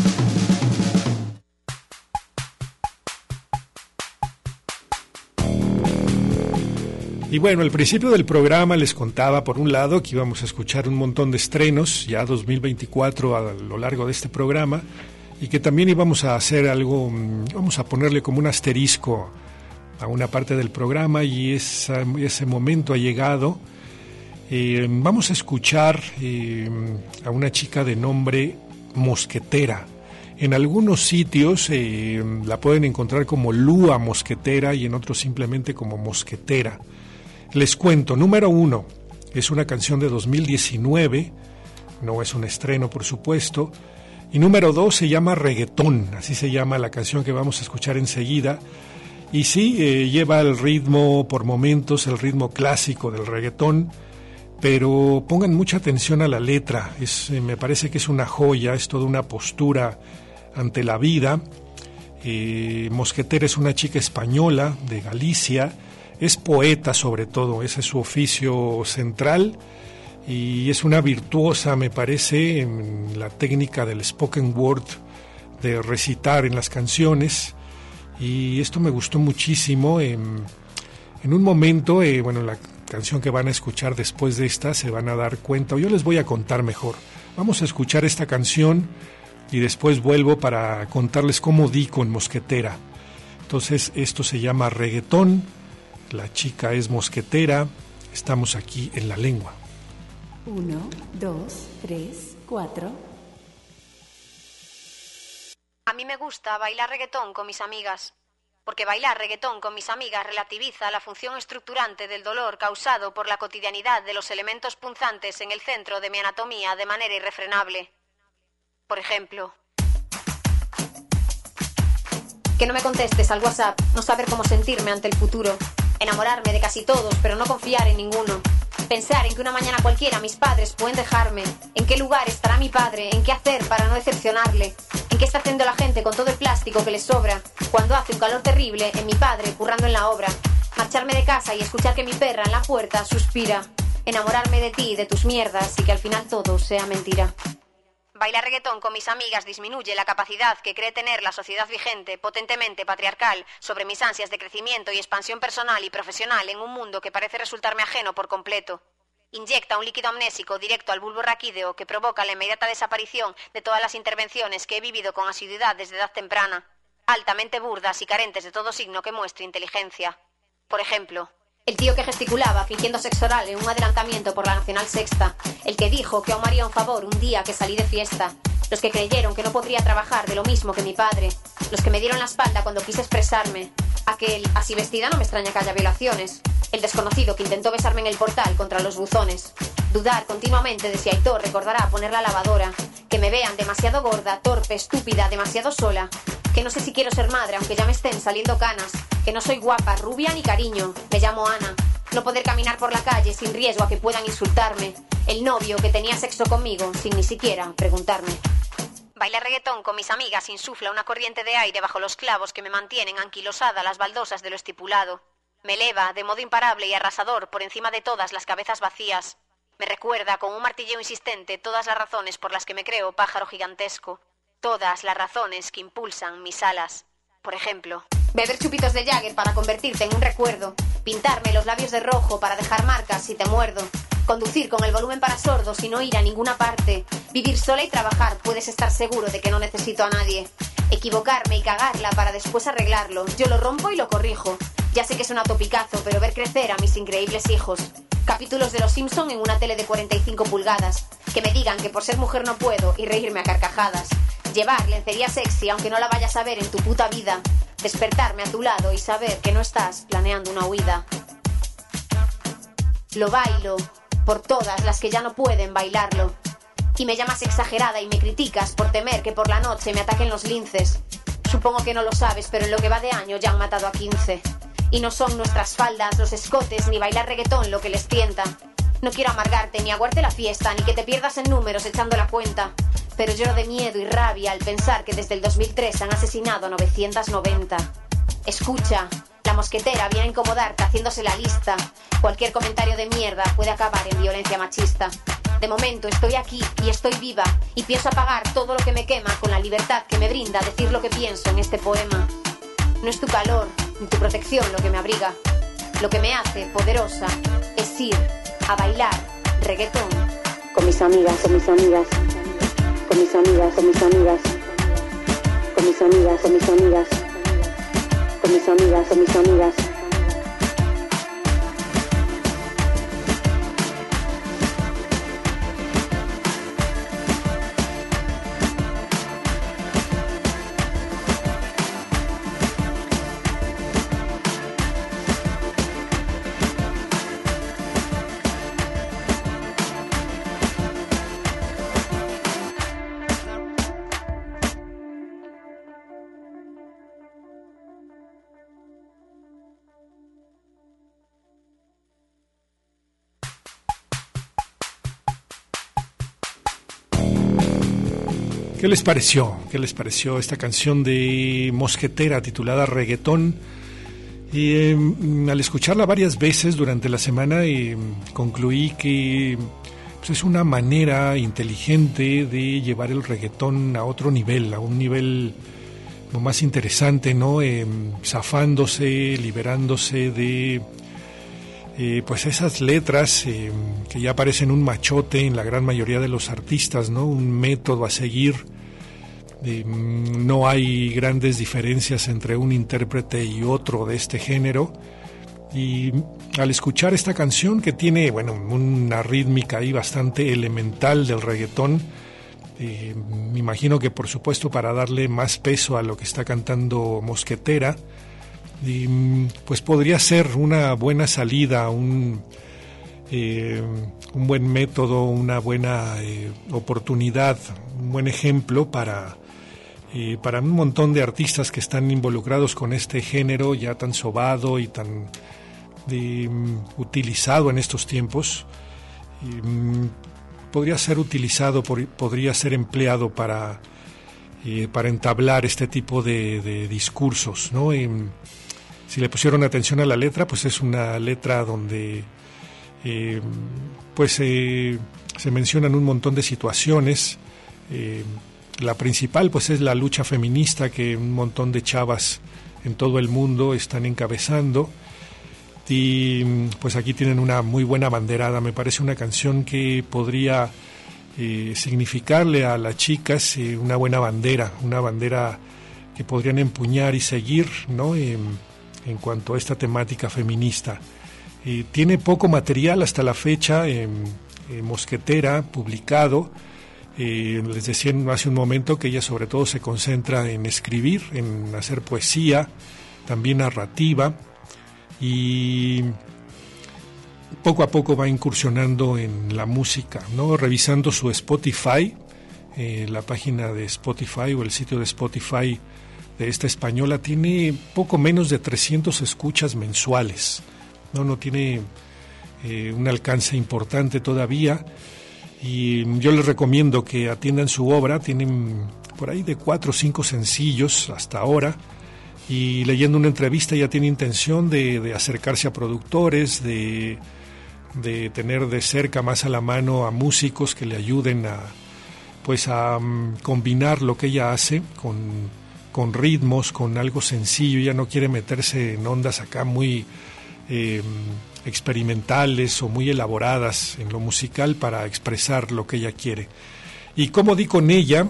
[SPEAKER 3] Y bueno, al principio del programa les contaba, por un lado, que íbamos a escuchar un montón de estrenos, ya 2024 a lo largo de este programa, y que también íbamos a hacer algo, vamos a ponerle como un asterisco a una parte del programa, y ese momento ha llegado. Vamos a escuchar a una chica de nombre Mosquetera. En algunos sitios la pueden encontrar como Lua Mosquetera y en otros simplemente como Mosquetera. Les cuento, número 1, Es una canción de 2019, no es un estreno, por supuesto. Y número 2 se llama Reggaetón, así se llama la canción que vamos a escuchar enseguida. Y sí, lleva el ritmo, por momentos, el ritmo clásico del reggaetón, pero pongan mucha atención a la letra. Me parece que es una joya, es toda una postura ante la vida. Mosquetera es una chica española de Galicia, es poeta sobre todo, ese es su oficio central, y es una virtuosa, me parece, en la técnica del spoken word, de recitar en las canciones, y esto me gustó muchísimo. En un momento, la canción que van a escuchar después de esta se van a dar cuenta, o yo les voy a contar mejor. Vamos a escuchar esta canción y después vuelvo para contarles cómo di con Mosquetera. Entonces, esto se llama Reggaetón, la chica es Mosquetera, estamos aquí en La Lengua.
[SPEAKER 7] 1, 2, 3, 4.
[SPEAKER 8] A mí me gusta bailar reggaetón con mis amigas, porque bailar reggaetón con mis amigas relativiza la función estructurante del dolor causado por la cotidianidad de los elementos punzantes en el centro de mi anatomía de manera irrefrenable. Por ejemplo, que no me contestes al WhatsApp, no saber cómo sentirme ante el futuro, enamorarme de casi todos pero no confiar en ninguno, pensar en que una mañana cualquiera mis padres pueden dejarme, en qué lugar estará mi padre, en qué hacer para no decepcionarle, en qué está haciendo la gente con todo el plástico que les sobra, cuando hace un calor terrible en mi padre currando en la obra, marcharme de casa y escuchar que mi perra en la puerta suspira, enamorarme de ti y de tus mierdas y que al final todo sea mentira. Bailar reggaetón con mis amigas disminuye la capacidad que cree tener la sociedad vigente, potentemente patriarcal, sobre mis ansias de crecimiento y expansión personal y profesional en un mundo que parece resultarme ajeno por completo. Inyecta un líquido amnésico directo al bulbo raquídeo que provoca la inmediata desaparición de todas las intervenciones que he vivido con asiduidad desde edad temprana, altamente burdas y carentes de todo signo que muestre inteligencia. Por ejemplo, el tío que gesticulaba fingiendo sexo oral en un adelantamiento por la Nacional Sexta. El que dijo que aún me haría un favor un día que salí de fiesta. Los que creyeron que no podría trabajar de lo mismo que mi padre. Los que me dieron la espalda cuando quise expresarme. Aquel, así vestida no me extraña que haya violaciones. El desconocido que intentó besarme en el portal contra los buzones. Dudar continuamente de si Aitor recordará poner la lavadora. Que me vean demasiado gorda, torpe, estúpida, demasiado sola. Que no sé si quiero ser madre aunque ya me estén saliendo canas. Que no soy guapa, rubia ni cariño. Me llamo Ana. No poder caminar por la calle sin riesgo a que puedan insultarme. El novio que tenía sexo conmigo sin ni siquiera preguntarme. Bailar reggaetón con mis amigas insufla una corriente de aire bajo los clavos que me mantienen anquilosada las baldosas de lo estipulado. Me eleva de modo imparable y arrasador por encima de todas las cabezas vacías. Me recuerda con un martilleo insistente todas las razones por las que me creo pájaro gigantesco. Todas las razones que impulsan mis alas. Por ejemplo, beber chupitos de Jagger para convertirte en un recuerdo. Pintarme los labios de rojo para dejar marcas si te muerdo. Conducir con el volumen para sordos y no ir a ninguna parte. Vivir sola y trabajar, puedes estar seguro de que no necesito a nadie. Equivocarme y cagarla para después arreglarlo. Yo lo rompo y lo corrijo. Ya sé que es un topicazo, pero ver crecer a mis increíbles hijos. Capítulos de Los Simpson en una tele de 45 pulgadas. Que me digan que por ser mujer no puedo y reírme a carcajadas. Llevar lencería sexy aunque no la vayas a ver en tu puta vida. Despertarme a tu lado y saber que no estás planeando una huida. Lo bailo por todas las que ya no pueden bailarlo. Y me llamas exagerada y me criticas por temer que por la noche me ataquen los linces. Supongo que no lo sabes, pero en lo que va de año ya han matado a 15. Y no son nuestras faldas, los escotes, ni bailar reggaetón lo que les tienta. No quiero amargarte, ni aguarte la fiesta, ni que te pierdas en números echando la cuenta. Pero lloro de miedo y rabia al pensar que desde el 2003 han asesinado a 990. Escucha, la mosquetera viene a incomodarte haciéndose la lista. Cualquier comentario de mierda puede acabar en violencia machista. De momento estoy aquí y estoy viva y pienso apagar todo lo que me quema con la libertad que me brinda decir lo que pienso en este poema. No es tu calor ni tu protección lo que me abriga. Lo que me hace poderosa es ir a bailar reggaetón con mis amigas, con mis amigas, con mis amigas, con mis amigas, con mis amigas, con mis amigas, con mis amigas, con mis amigas.
[SPEAKER 3] ¿Qué les pareció? ¿Qué les pareció esta canción de Mosquetera titulada Reggaetón? Y al escucharla varias veces durante la semana concluí que pues, es una manera inteligente de llevar el reggaetón a otro nivel, a un nivel más interesante, ¿no? Zafándose, liberándose de pues esas letras que ya parecen un machote en la gran mayoría de los artistas, ¿no? Un método a seguir. No hay grandes diferencias entre un intérprete y otro de este género. Y al escuchar esta canción que tiene, bueno, una rítmica ahí bastante elemental del reggaetón, me imagino que por supuesto para darle más peso a lo que está cantando Mosquetera, pues podría ser una buena salida, un buen método, una buena oportunidad, un buen ejemplo para un montón de artistas que están involucrados con este género ya tan sobado y tan utilizado en estos tiempos. Podría ser utilizado, podría ser empleado para entablar este tipo de discursos, ¿no? Si le pusieron atención a la letra, pues es una letra donde se mencionan un montón de situaciones. La principal pues es la lucha feminista que un montón de chavas en todo el mundo están encabezando, y pues aquí tienen una muy buena banderada. Me parece una canción que podría significarle a las chicas una buena bandera, una bandera que podrían empuñar y seguir, ¿no? En cuanto a esta temática feminista. Tiene poco material hasta la fecha, Mosquetera, publicado. Les decía hace un momento que ella sobre todo se concentra en escribir, en hacer poesía, también narrativa, y poco a poco va incursionando en la música, ¿no? Revisando su Spotify, la página de Spotify o el sitio de Spotify de esta española, tiene poco menos de 300 escuchas mensuales, no tiene un alcance importante todavía, y yo les recomiendo que atiendan su obra. Tienen por ahí de 4 o 5 sencillos hasta ahora, y leyendo una entrevista ya tiene intención de acercarse a productores, de tener de cerca, más a la mano, a músicos que le ayuden a combinar lo que ella hace con ritmos, con algo sencillo. Ya no quiere meterse en ondas acá muy experimentales o muy elaboradas en lo musical para expresar lo que ella quiere. Y como di con ella,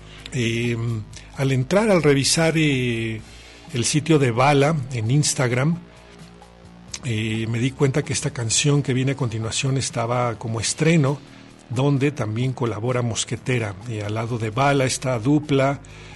[SPEAKER 3] al revisar el sitio de Bala en Instagram, me di cuenta que esta canción que viene a continuación estaba como estreno, donde también colabora Mosquetera. Al lado de Bala, esta dupla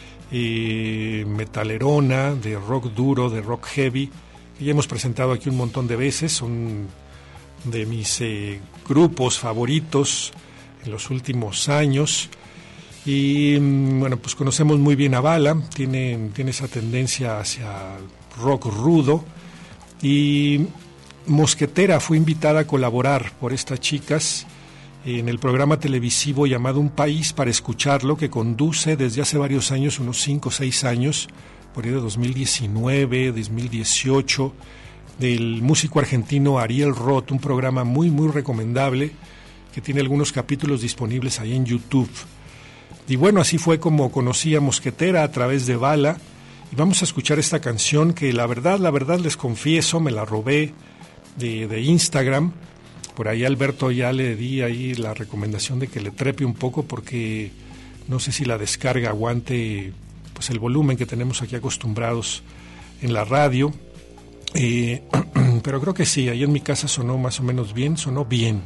[SPEAKER 3] metalerona, de rock duro, de rock heavy, que ya hemos presentado aquí un montón de veces. Son de mis grupos favoritos en los últimos años. Y bueno, pues conocemos muy bien a Bala, tiene esa tendencia hacia rock rudo, y Mosquetera fue invitada a colaborar por estas chicas en el programa televisivo llamado Un País para Escucharlo, que conduce desde hace varios años, unos 5 o 6 años, por ahí de 2019, 2018, del músico argentino Ariel Roth, un programa muy, muy recomendable, que tiene algunos capítulos disponibles ahí en YouTube. Y bueno, así fue como conocí a Mosquetera, a través de Bala, y vamos a escuchar esta canción que la verdad les confieso, me la robé de Instagram. Por ahí Alberto ya le di ahí la recomendación de que le trepe un poco, porque no sé si la descarga aguante pues el volumen que tenemos aquí acostumbrados en la radio, pero creo que sí, ahí en mi casa sonó más o menos bien, sonó bien,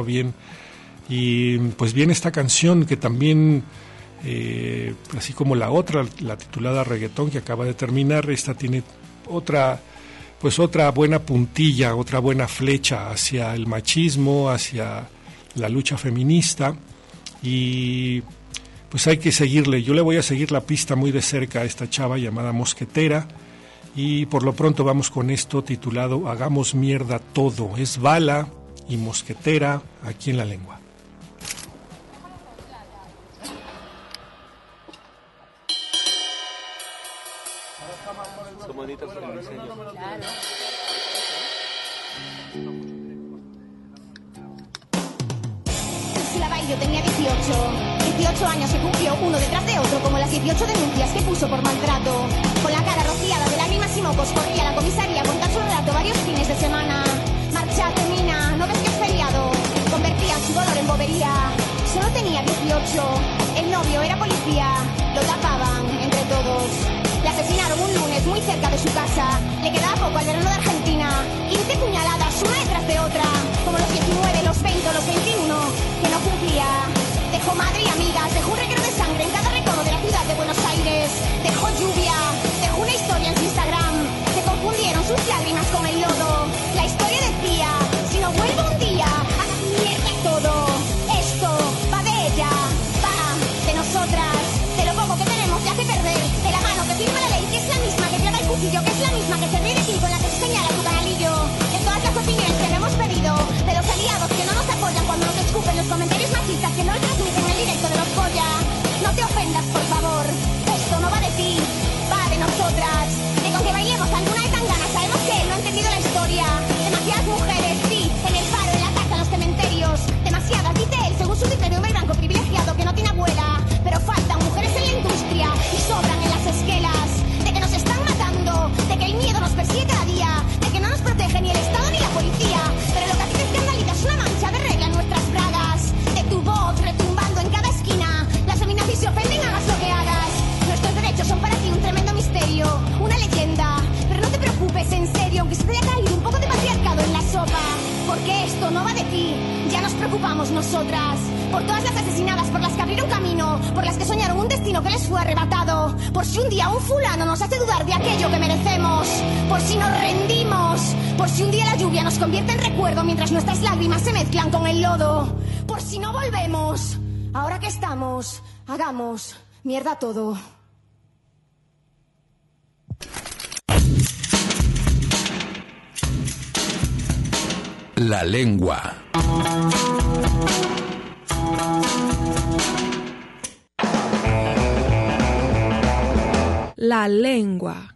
[SPEAKER 3] y pues viene esta canción que también, así como la otra, la titulada Reggaetón, que acaba de terminar, esta tiene otra buena puntilla, otra buena flecha hacia el machismo, hacia la lucha feminista, y pues hay que seguirle. Yo le voy a seguir la pista muy de cerca a esta chava llamada Mosquetera, y por lo pronto vamos con esto titulado Hagamos mierda todo. Es Bala y Mosquetera aquí en La Lengua.
[SPEAKER 9] Yo tenía 18 años se cumplió uno detrás de otro, como las 18 denuncias que puso por maltrato. Con la cara rociada de lágrimas y mocos corría a la comisaría con tan solo dato varios fines de semana. Marchate, mina, no ves que es feriado. Convertían su dolor en bobería. Solo tenía 18, el novio era policía. Lo tapaban entre todos. Le asesinaron un lunes muy cerca de su casa. Le quedaba poco al verano de Argentina. 15 puñaladas, una detrás de otra. Como los 19, los 20 o los 21, que no cumplía. Dejó madre y amigas, dejó un reguero de sangre en cada recodo de la ciudad de Buenos Aires. Dejó lluvia, dejó una historia en su Instagram. Se confundieron sus lágrimas con el lodo. La historia decía, si no vuelvo un día, a la mierda todo. Esto va de ella, va de nosotras. De lo poco que tenemos ya que perder. De la mano que firma la ley, que es la misma que traga el cuchillo, que es la misma que se ríe de ti, con la que se señala tu canalillo. De todas las opiniones que le hemos pedido. De los aliados que no nos apoyan cuando nos escupen los comentarios machistas que no les transmiten el directo de los Goya. No te ofendas, por favor. Esto no va de ti, va de nosotras. De con que bailemos alguna de tan ganas, sabemos que él no ha entendido la historia. Demasiadas mujeres, sí, en el paro, en la casa, en los cementerios. Demasiadas, dice él, según su criterio, un hombre blanco privilegiado que no tiene abuela. Pero faltan mujeres en la industria y sobran en las esquelas. De que nos están matando, de que el miedo nos persigue cada día, de que no nos protege ni el Estado ni la policía. Pero lo que a ti te escandaliza es una mancha de regla en nuestras bragas. De tu voz retumbando en cada esquina. Las feminazis se ofenden, hagas lo que hagas. Nuestros derechos son para ti un tremendo misterio, una leyenda. Pero no te preocupes, en serio, aunque se te haya caído un poco de patriarcado en la sopa. Porque esto no va de ti, ya nos preocupamos nosotras. Por todas las asesinadas, por las que abrieron camino, por las que soñaron un destino que les fue arrebatado. Por si un día un fulano nos hace dudar de aquello que merecemos. Por si nos rendimos. Por si un día la lluvia nos convierte en recuerdo mientras nuestras lágrimas se mezclan con el lodo. Por si no volvemos. Ahora que estamos, hagamos mierda todo.
[SPEAKER 1] La lengua.
[SPEAKER 5] La lengua.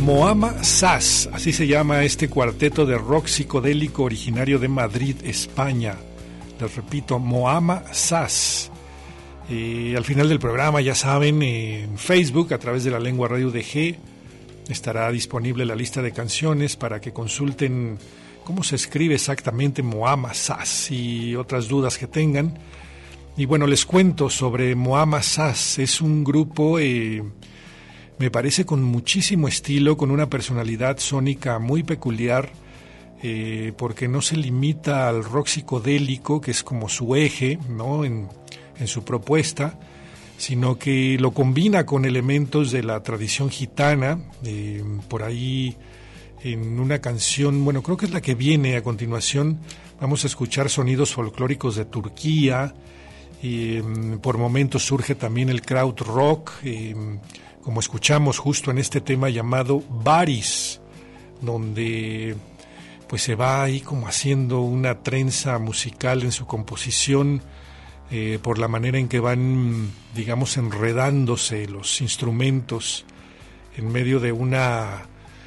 [SPEAKER 3] Moama Sass, así se llama este cuarteto de rock psicodélico originario de Madrid, España. Les repito, Moama Sass. Al final del programa, ya saben, en Facebook, a través de La Lengua Radio DG, estará disponible la lista de canciones para que consulten cómo se escribe exactamente Moama Sass y otras dudas que tengan. Y bueno, les cuento sobre Moama Sass. Es un grupo, me parece, con muchísimo estilo, con una personalidad sónica muy peculiar, porque no se limita al rock psicodélico, que es como su eje, ¿no?, en su propuesta, sino que lo combina con elementos de la tradición gitana. Por ahí, en una canción, bueno, creo que es la que viene a continuación, vamos a escuchar sonidos folclóricos de Turquía. Por momentos surge también el krautrock, como escuchamos justo en este tema llamado Varis, donde pues se va ahí como haciendo una trenza musical en su composición, por la manera en que van, digamos, enredándose los instrumentos en medio de una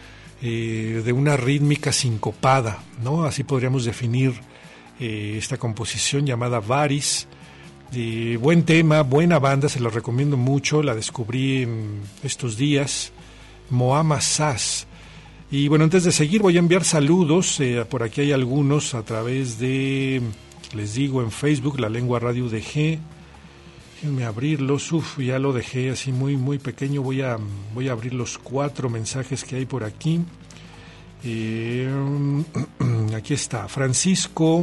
[SPEAKER 3] rítmica sincopada, ¿no? Así podríamos definir esta composición llamada Varis. Buen tema, buena banda, se la recomiendo mucho, la descubrí en estos días, Moama Sass. Y bueno, antes de seguir voy a enviar saludos, por aquí hay algunos a través de, les digo, en Facebook, La Lengua Radio DG. Déjenme abrirlos, ya lo dejé así muy muy pequeño, voy a abrir los 4 mensajes que hay por aquí. Aquí está, Francisco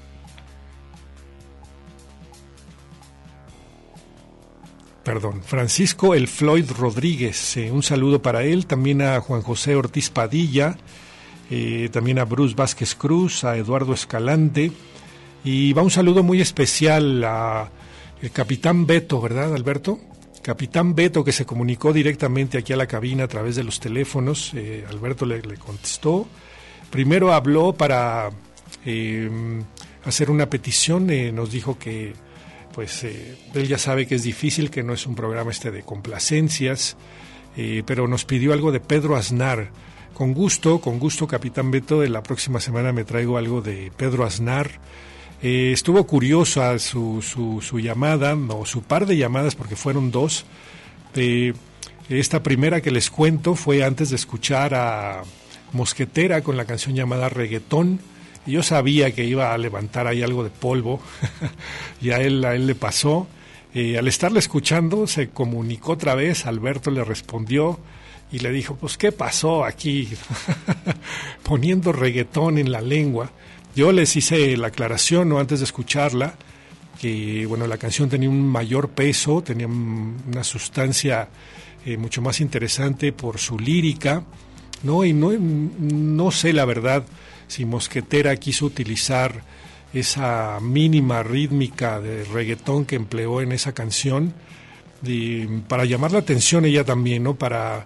[SPEAKER 3] el Floyd Rodríguez, un saludo para él, también a Juan José Ortiz Padilla, también a Bruce Vázquez Cruz, a Eduardo Escalante, y va un saludo muy especial a el Capitán Beto, ¿verdad, Alberto? Capitán Beto, que se comunicó directamente aquí a la cabina a través de los teléfonos. Alberto le contestó. Primero habló para hacer una petición, nos dijo que pues él ya sabe que es difícil, que no es un programa de complacencias, pero nos pidió algo de Pedro Aznar. Con gusto, Capitán Beto, de la próxima semana me traigo algo de Pedro Aznar. Estuvo curiosa su llamada, o su par de llamadas, porque fueron 2. Esta primera que les cuento fue antes de escuchar a Mosquetera con la canción llamada Reggaetón. Y yo sabía que iba a levantar ahí algo de polvo, y a él le pasó. Al estarle escuchando, se comunicó otra vez, Alberto le respondió y le dijo, pues, ¿qué pasó aquí? Poniendo reggaetón en la lengua. Yo les hice la aclaración, ¿no?, antes de escucharla, que bueno, la canción tenía un mayor peso, tenía una sustancia mucho más interesante por su lírica, ¿no? Y no sé la verdad si Mosquetera quiso utilizar esa mínima rítmica de reggaetón que empleó en esa canción para llamar la atención ella también, ¿no? Para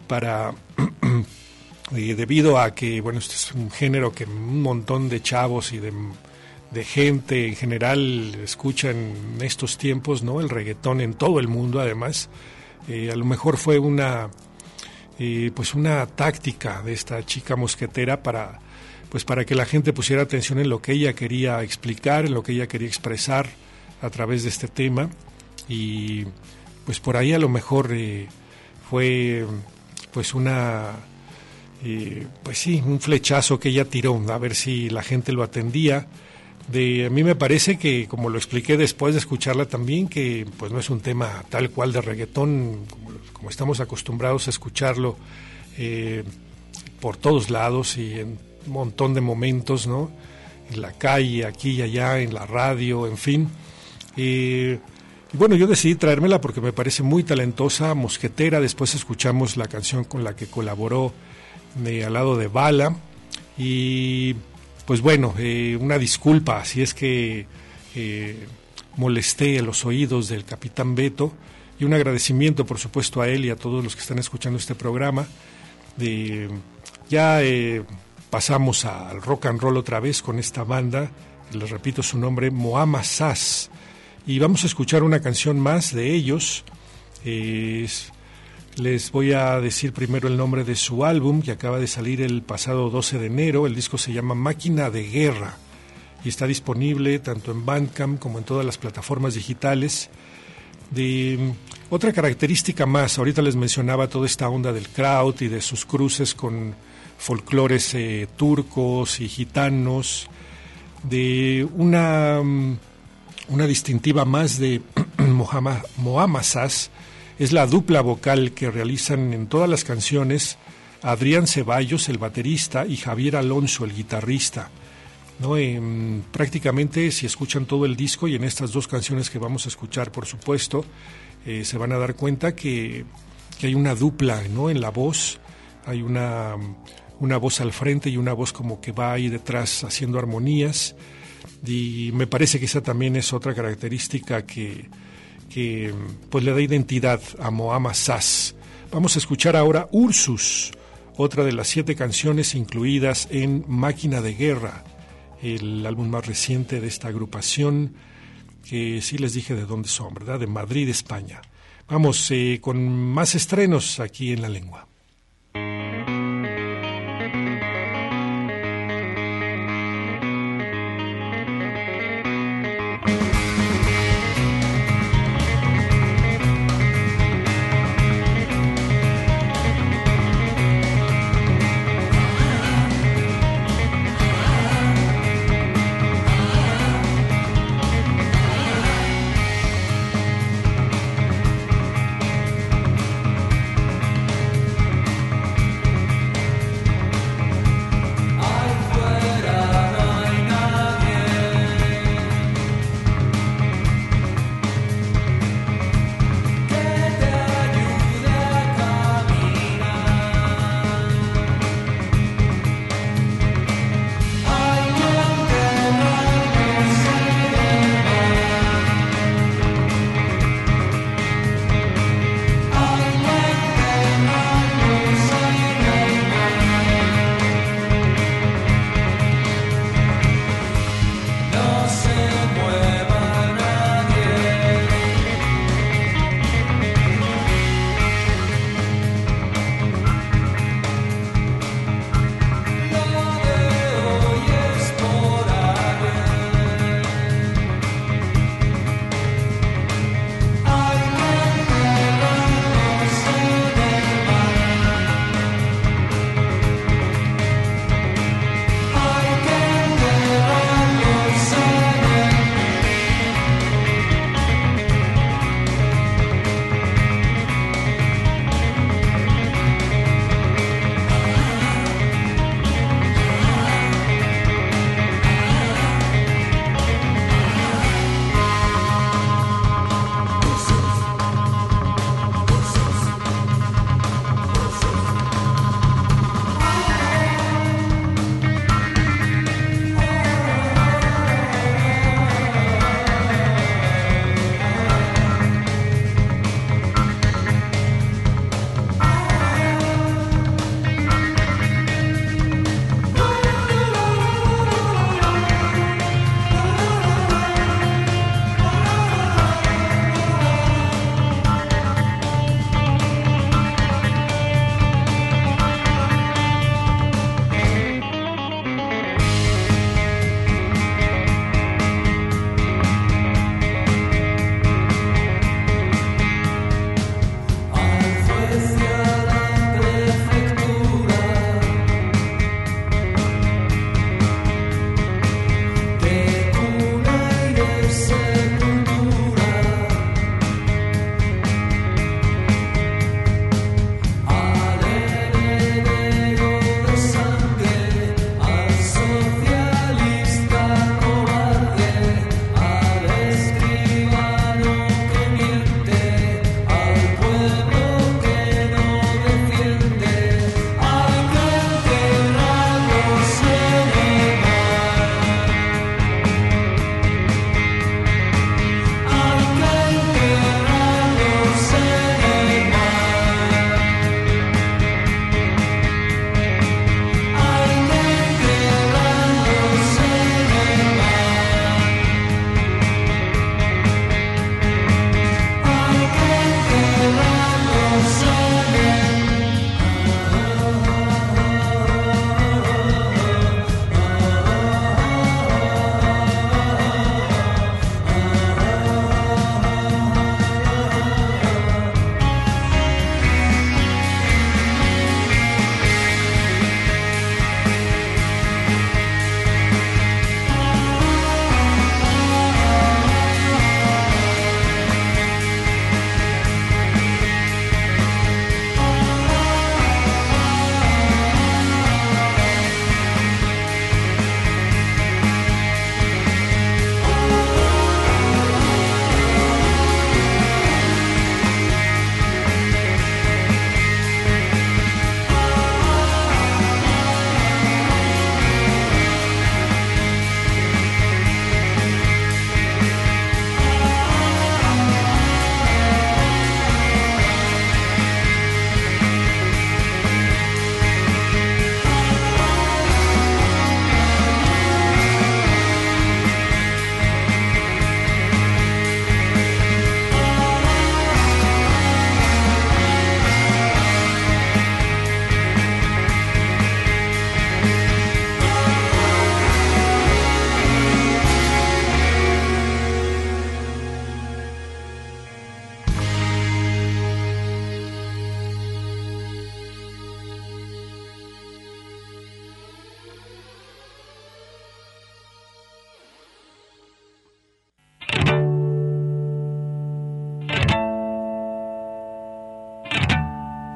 [SPEAKER 3] debido a que, bueno, este es un género que un montón de chavos y de gente en general escucha en estos tiempos, ¿no? El reggaetón en todo el mundo, además. A lo mejor fue una táctica de esta chica Mosquetera para que la gente pusiera atención en lo que ella quería explicar, en lo que ella quería expresar a través de este tema. Y pues por ahí a lo mejor fue pues un flechazo que ella tiró, a ver si la gente lo atendía. A mí me parece que, como lo expliqué después de escucharla también, que pues no es un tema tal cual de reggaetón como estamos acostumbrados a escucharlo por todos lados y en un montón de momentos, ¿no? En la calle, aquí y allá, en la radio, en fin. Bueno, yo decidí traérmela porque me parece muy talentosa, Mosquetera. Después escuchamos la canción con la que colaboró al lado de Bala. Y pues bueno, una disculpa si es que molesté a los oídos del Capitán Beto, y un agradecimiento por supuesto a él y a todos los que están escuchando este programa. Ya pasamos al rock and roll otra vez con esta banda, les repito su nombre, Moama Sass, y vamos a escuchar una canción más de ellos. Les voy a decir primero el nombre de su álbum, que acaba de salir el pasado 12 de enero. El disco se llama Máquina de Guerra y está disponible tanto en Bandcamp como en todas las plataformas digitales. Otra característica más, ahorita les mencionaba toda esta onda del kraut y de sus cruces con folclores turcos y gitanos, de una distintiva más de Mohammad Saz, es la dupla vocal que realizan en todas las canciones Adrián Ceballos, el baterista, y Javier Alonso, el guitarrista, ¿no? Prácticamente, si escuchan todo el disco y en estas dos canciones que vamos a escuchar, por supuesto, se van a dar cuenta que hay una dupla, ¿no? En la voz, hay una voz al frente y una voz como que va ahí detrás haciendo armonías, y me parece que esa también es otra característica que pues le da identidad a Mohammad Saz. Vamos a escuchar ahora Ursus, otra de las 7 canciones incluidas en Máquina de Guerra, el álbum más reciente de esta agrupación, que sí les dije de dónde son, ¿verdad? De Madrid, España. Vamos con más estrenos aquí en La Lengua.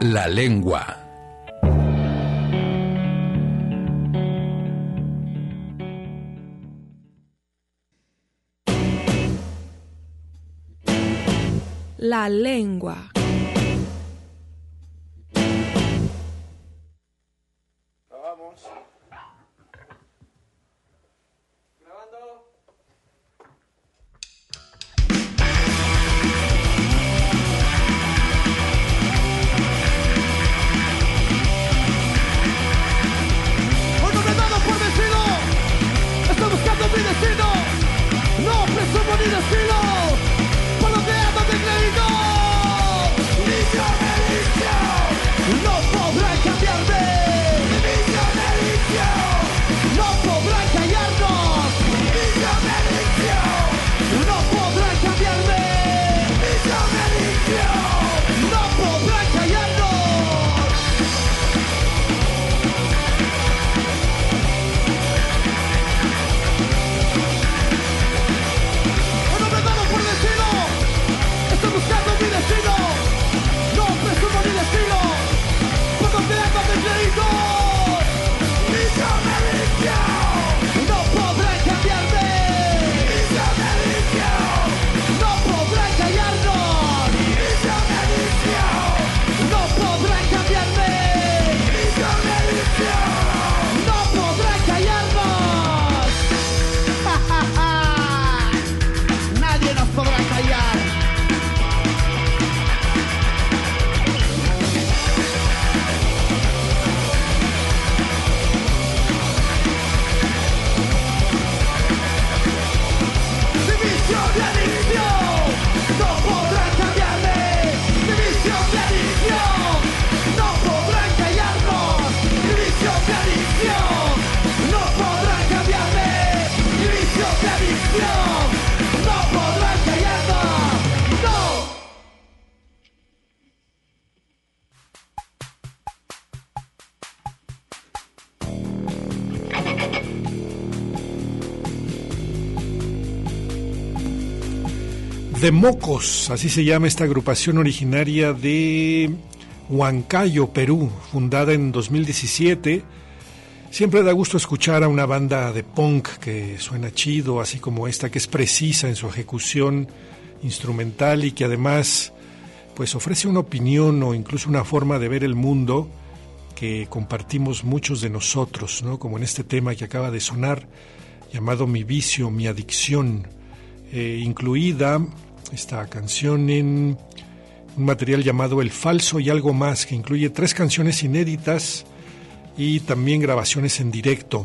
[SPEAKER 1] La lengua.
[SPEAKER 5] La lengua.
[SPEAKER 3] The Mocos, así se llama esta agrupación originaria de Huancayo, Perú, fundada en 2017. Siempre da gusto escuchar a una banda de punk que suena chido, así como esta, que es precisa en su ejecución instrumental y que además pues ofrece una opinión o incluso una forma de ver el mundo que compartimos muchos de nosotros, ¿no? Como en este tema que acaba de sonar, llamado Mi vicio, mi adicción, incluida esta canción en un material llamado El Falso y Algo Más, que incluye 3 canciones inéditas y también grabaciones en directo.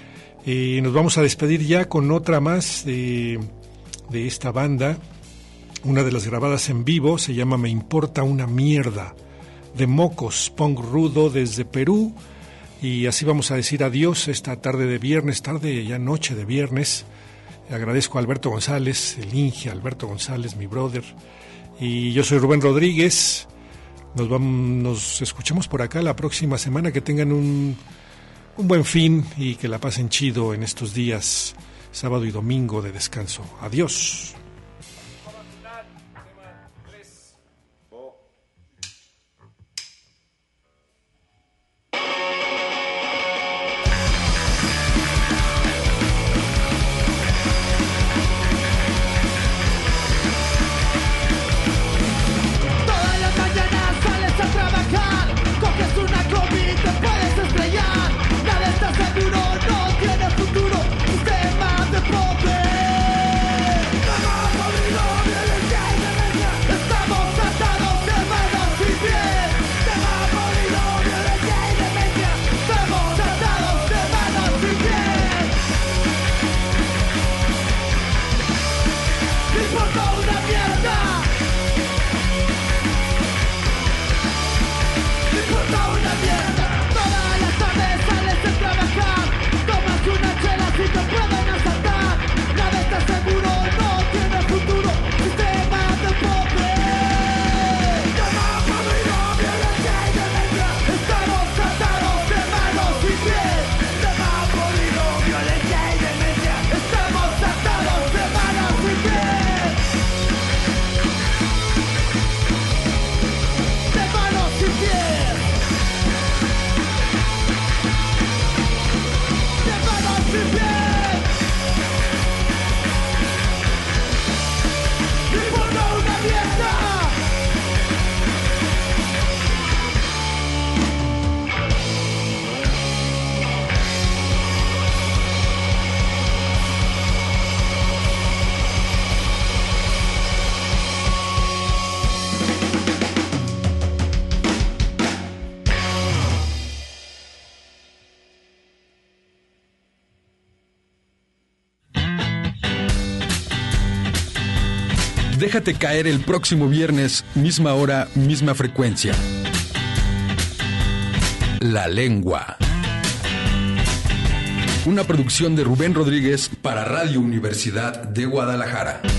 [SPEAKER 3] Nos vamos a despedir ya con otra más de esta banda, una de las grabadas en vivo, se llama Me Importa Una Mierda, The Mocos, punk rudo desde Perú, y así vamos a decir adiós esta tarde de viernes, tarde ya noche de viernes. Agradezco a Alberto González, el Inge, Alberto González, mi brother, y yo soy Rubén Rodríguez. Nos escuchamos por acá la próxima semana. Que tengan un buen fin y que la pasen chido en estos días, sábado y domingo de descanso. Adiós.
[SPEAKER 10] Seguro no tiene futuro, sistema de poder.
[SPEAKER 1] Déjate caer el próximo viernes, misma hora, misma frecuencia. La Lengua. Una producción de Rubén Rodríguez para Radio Universidad de Guadalajara.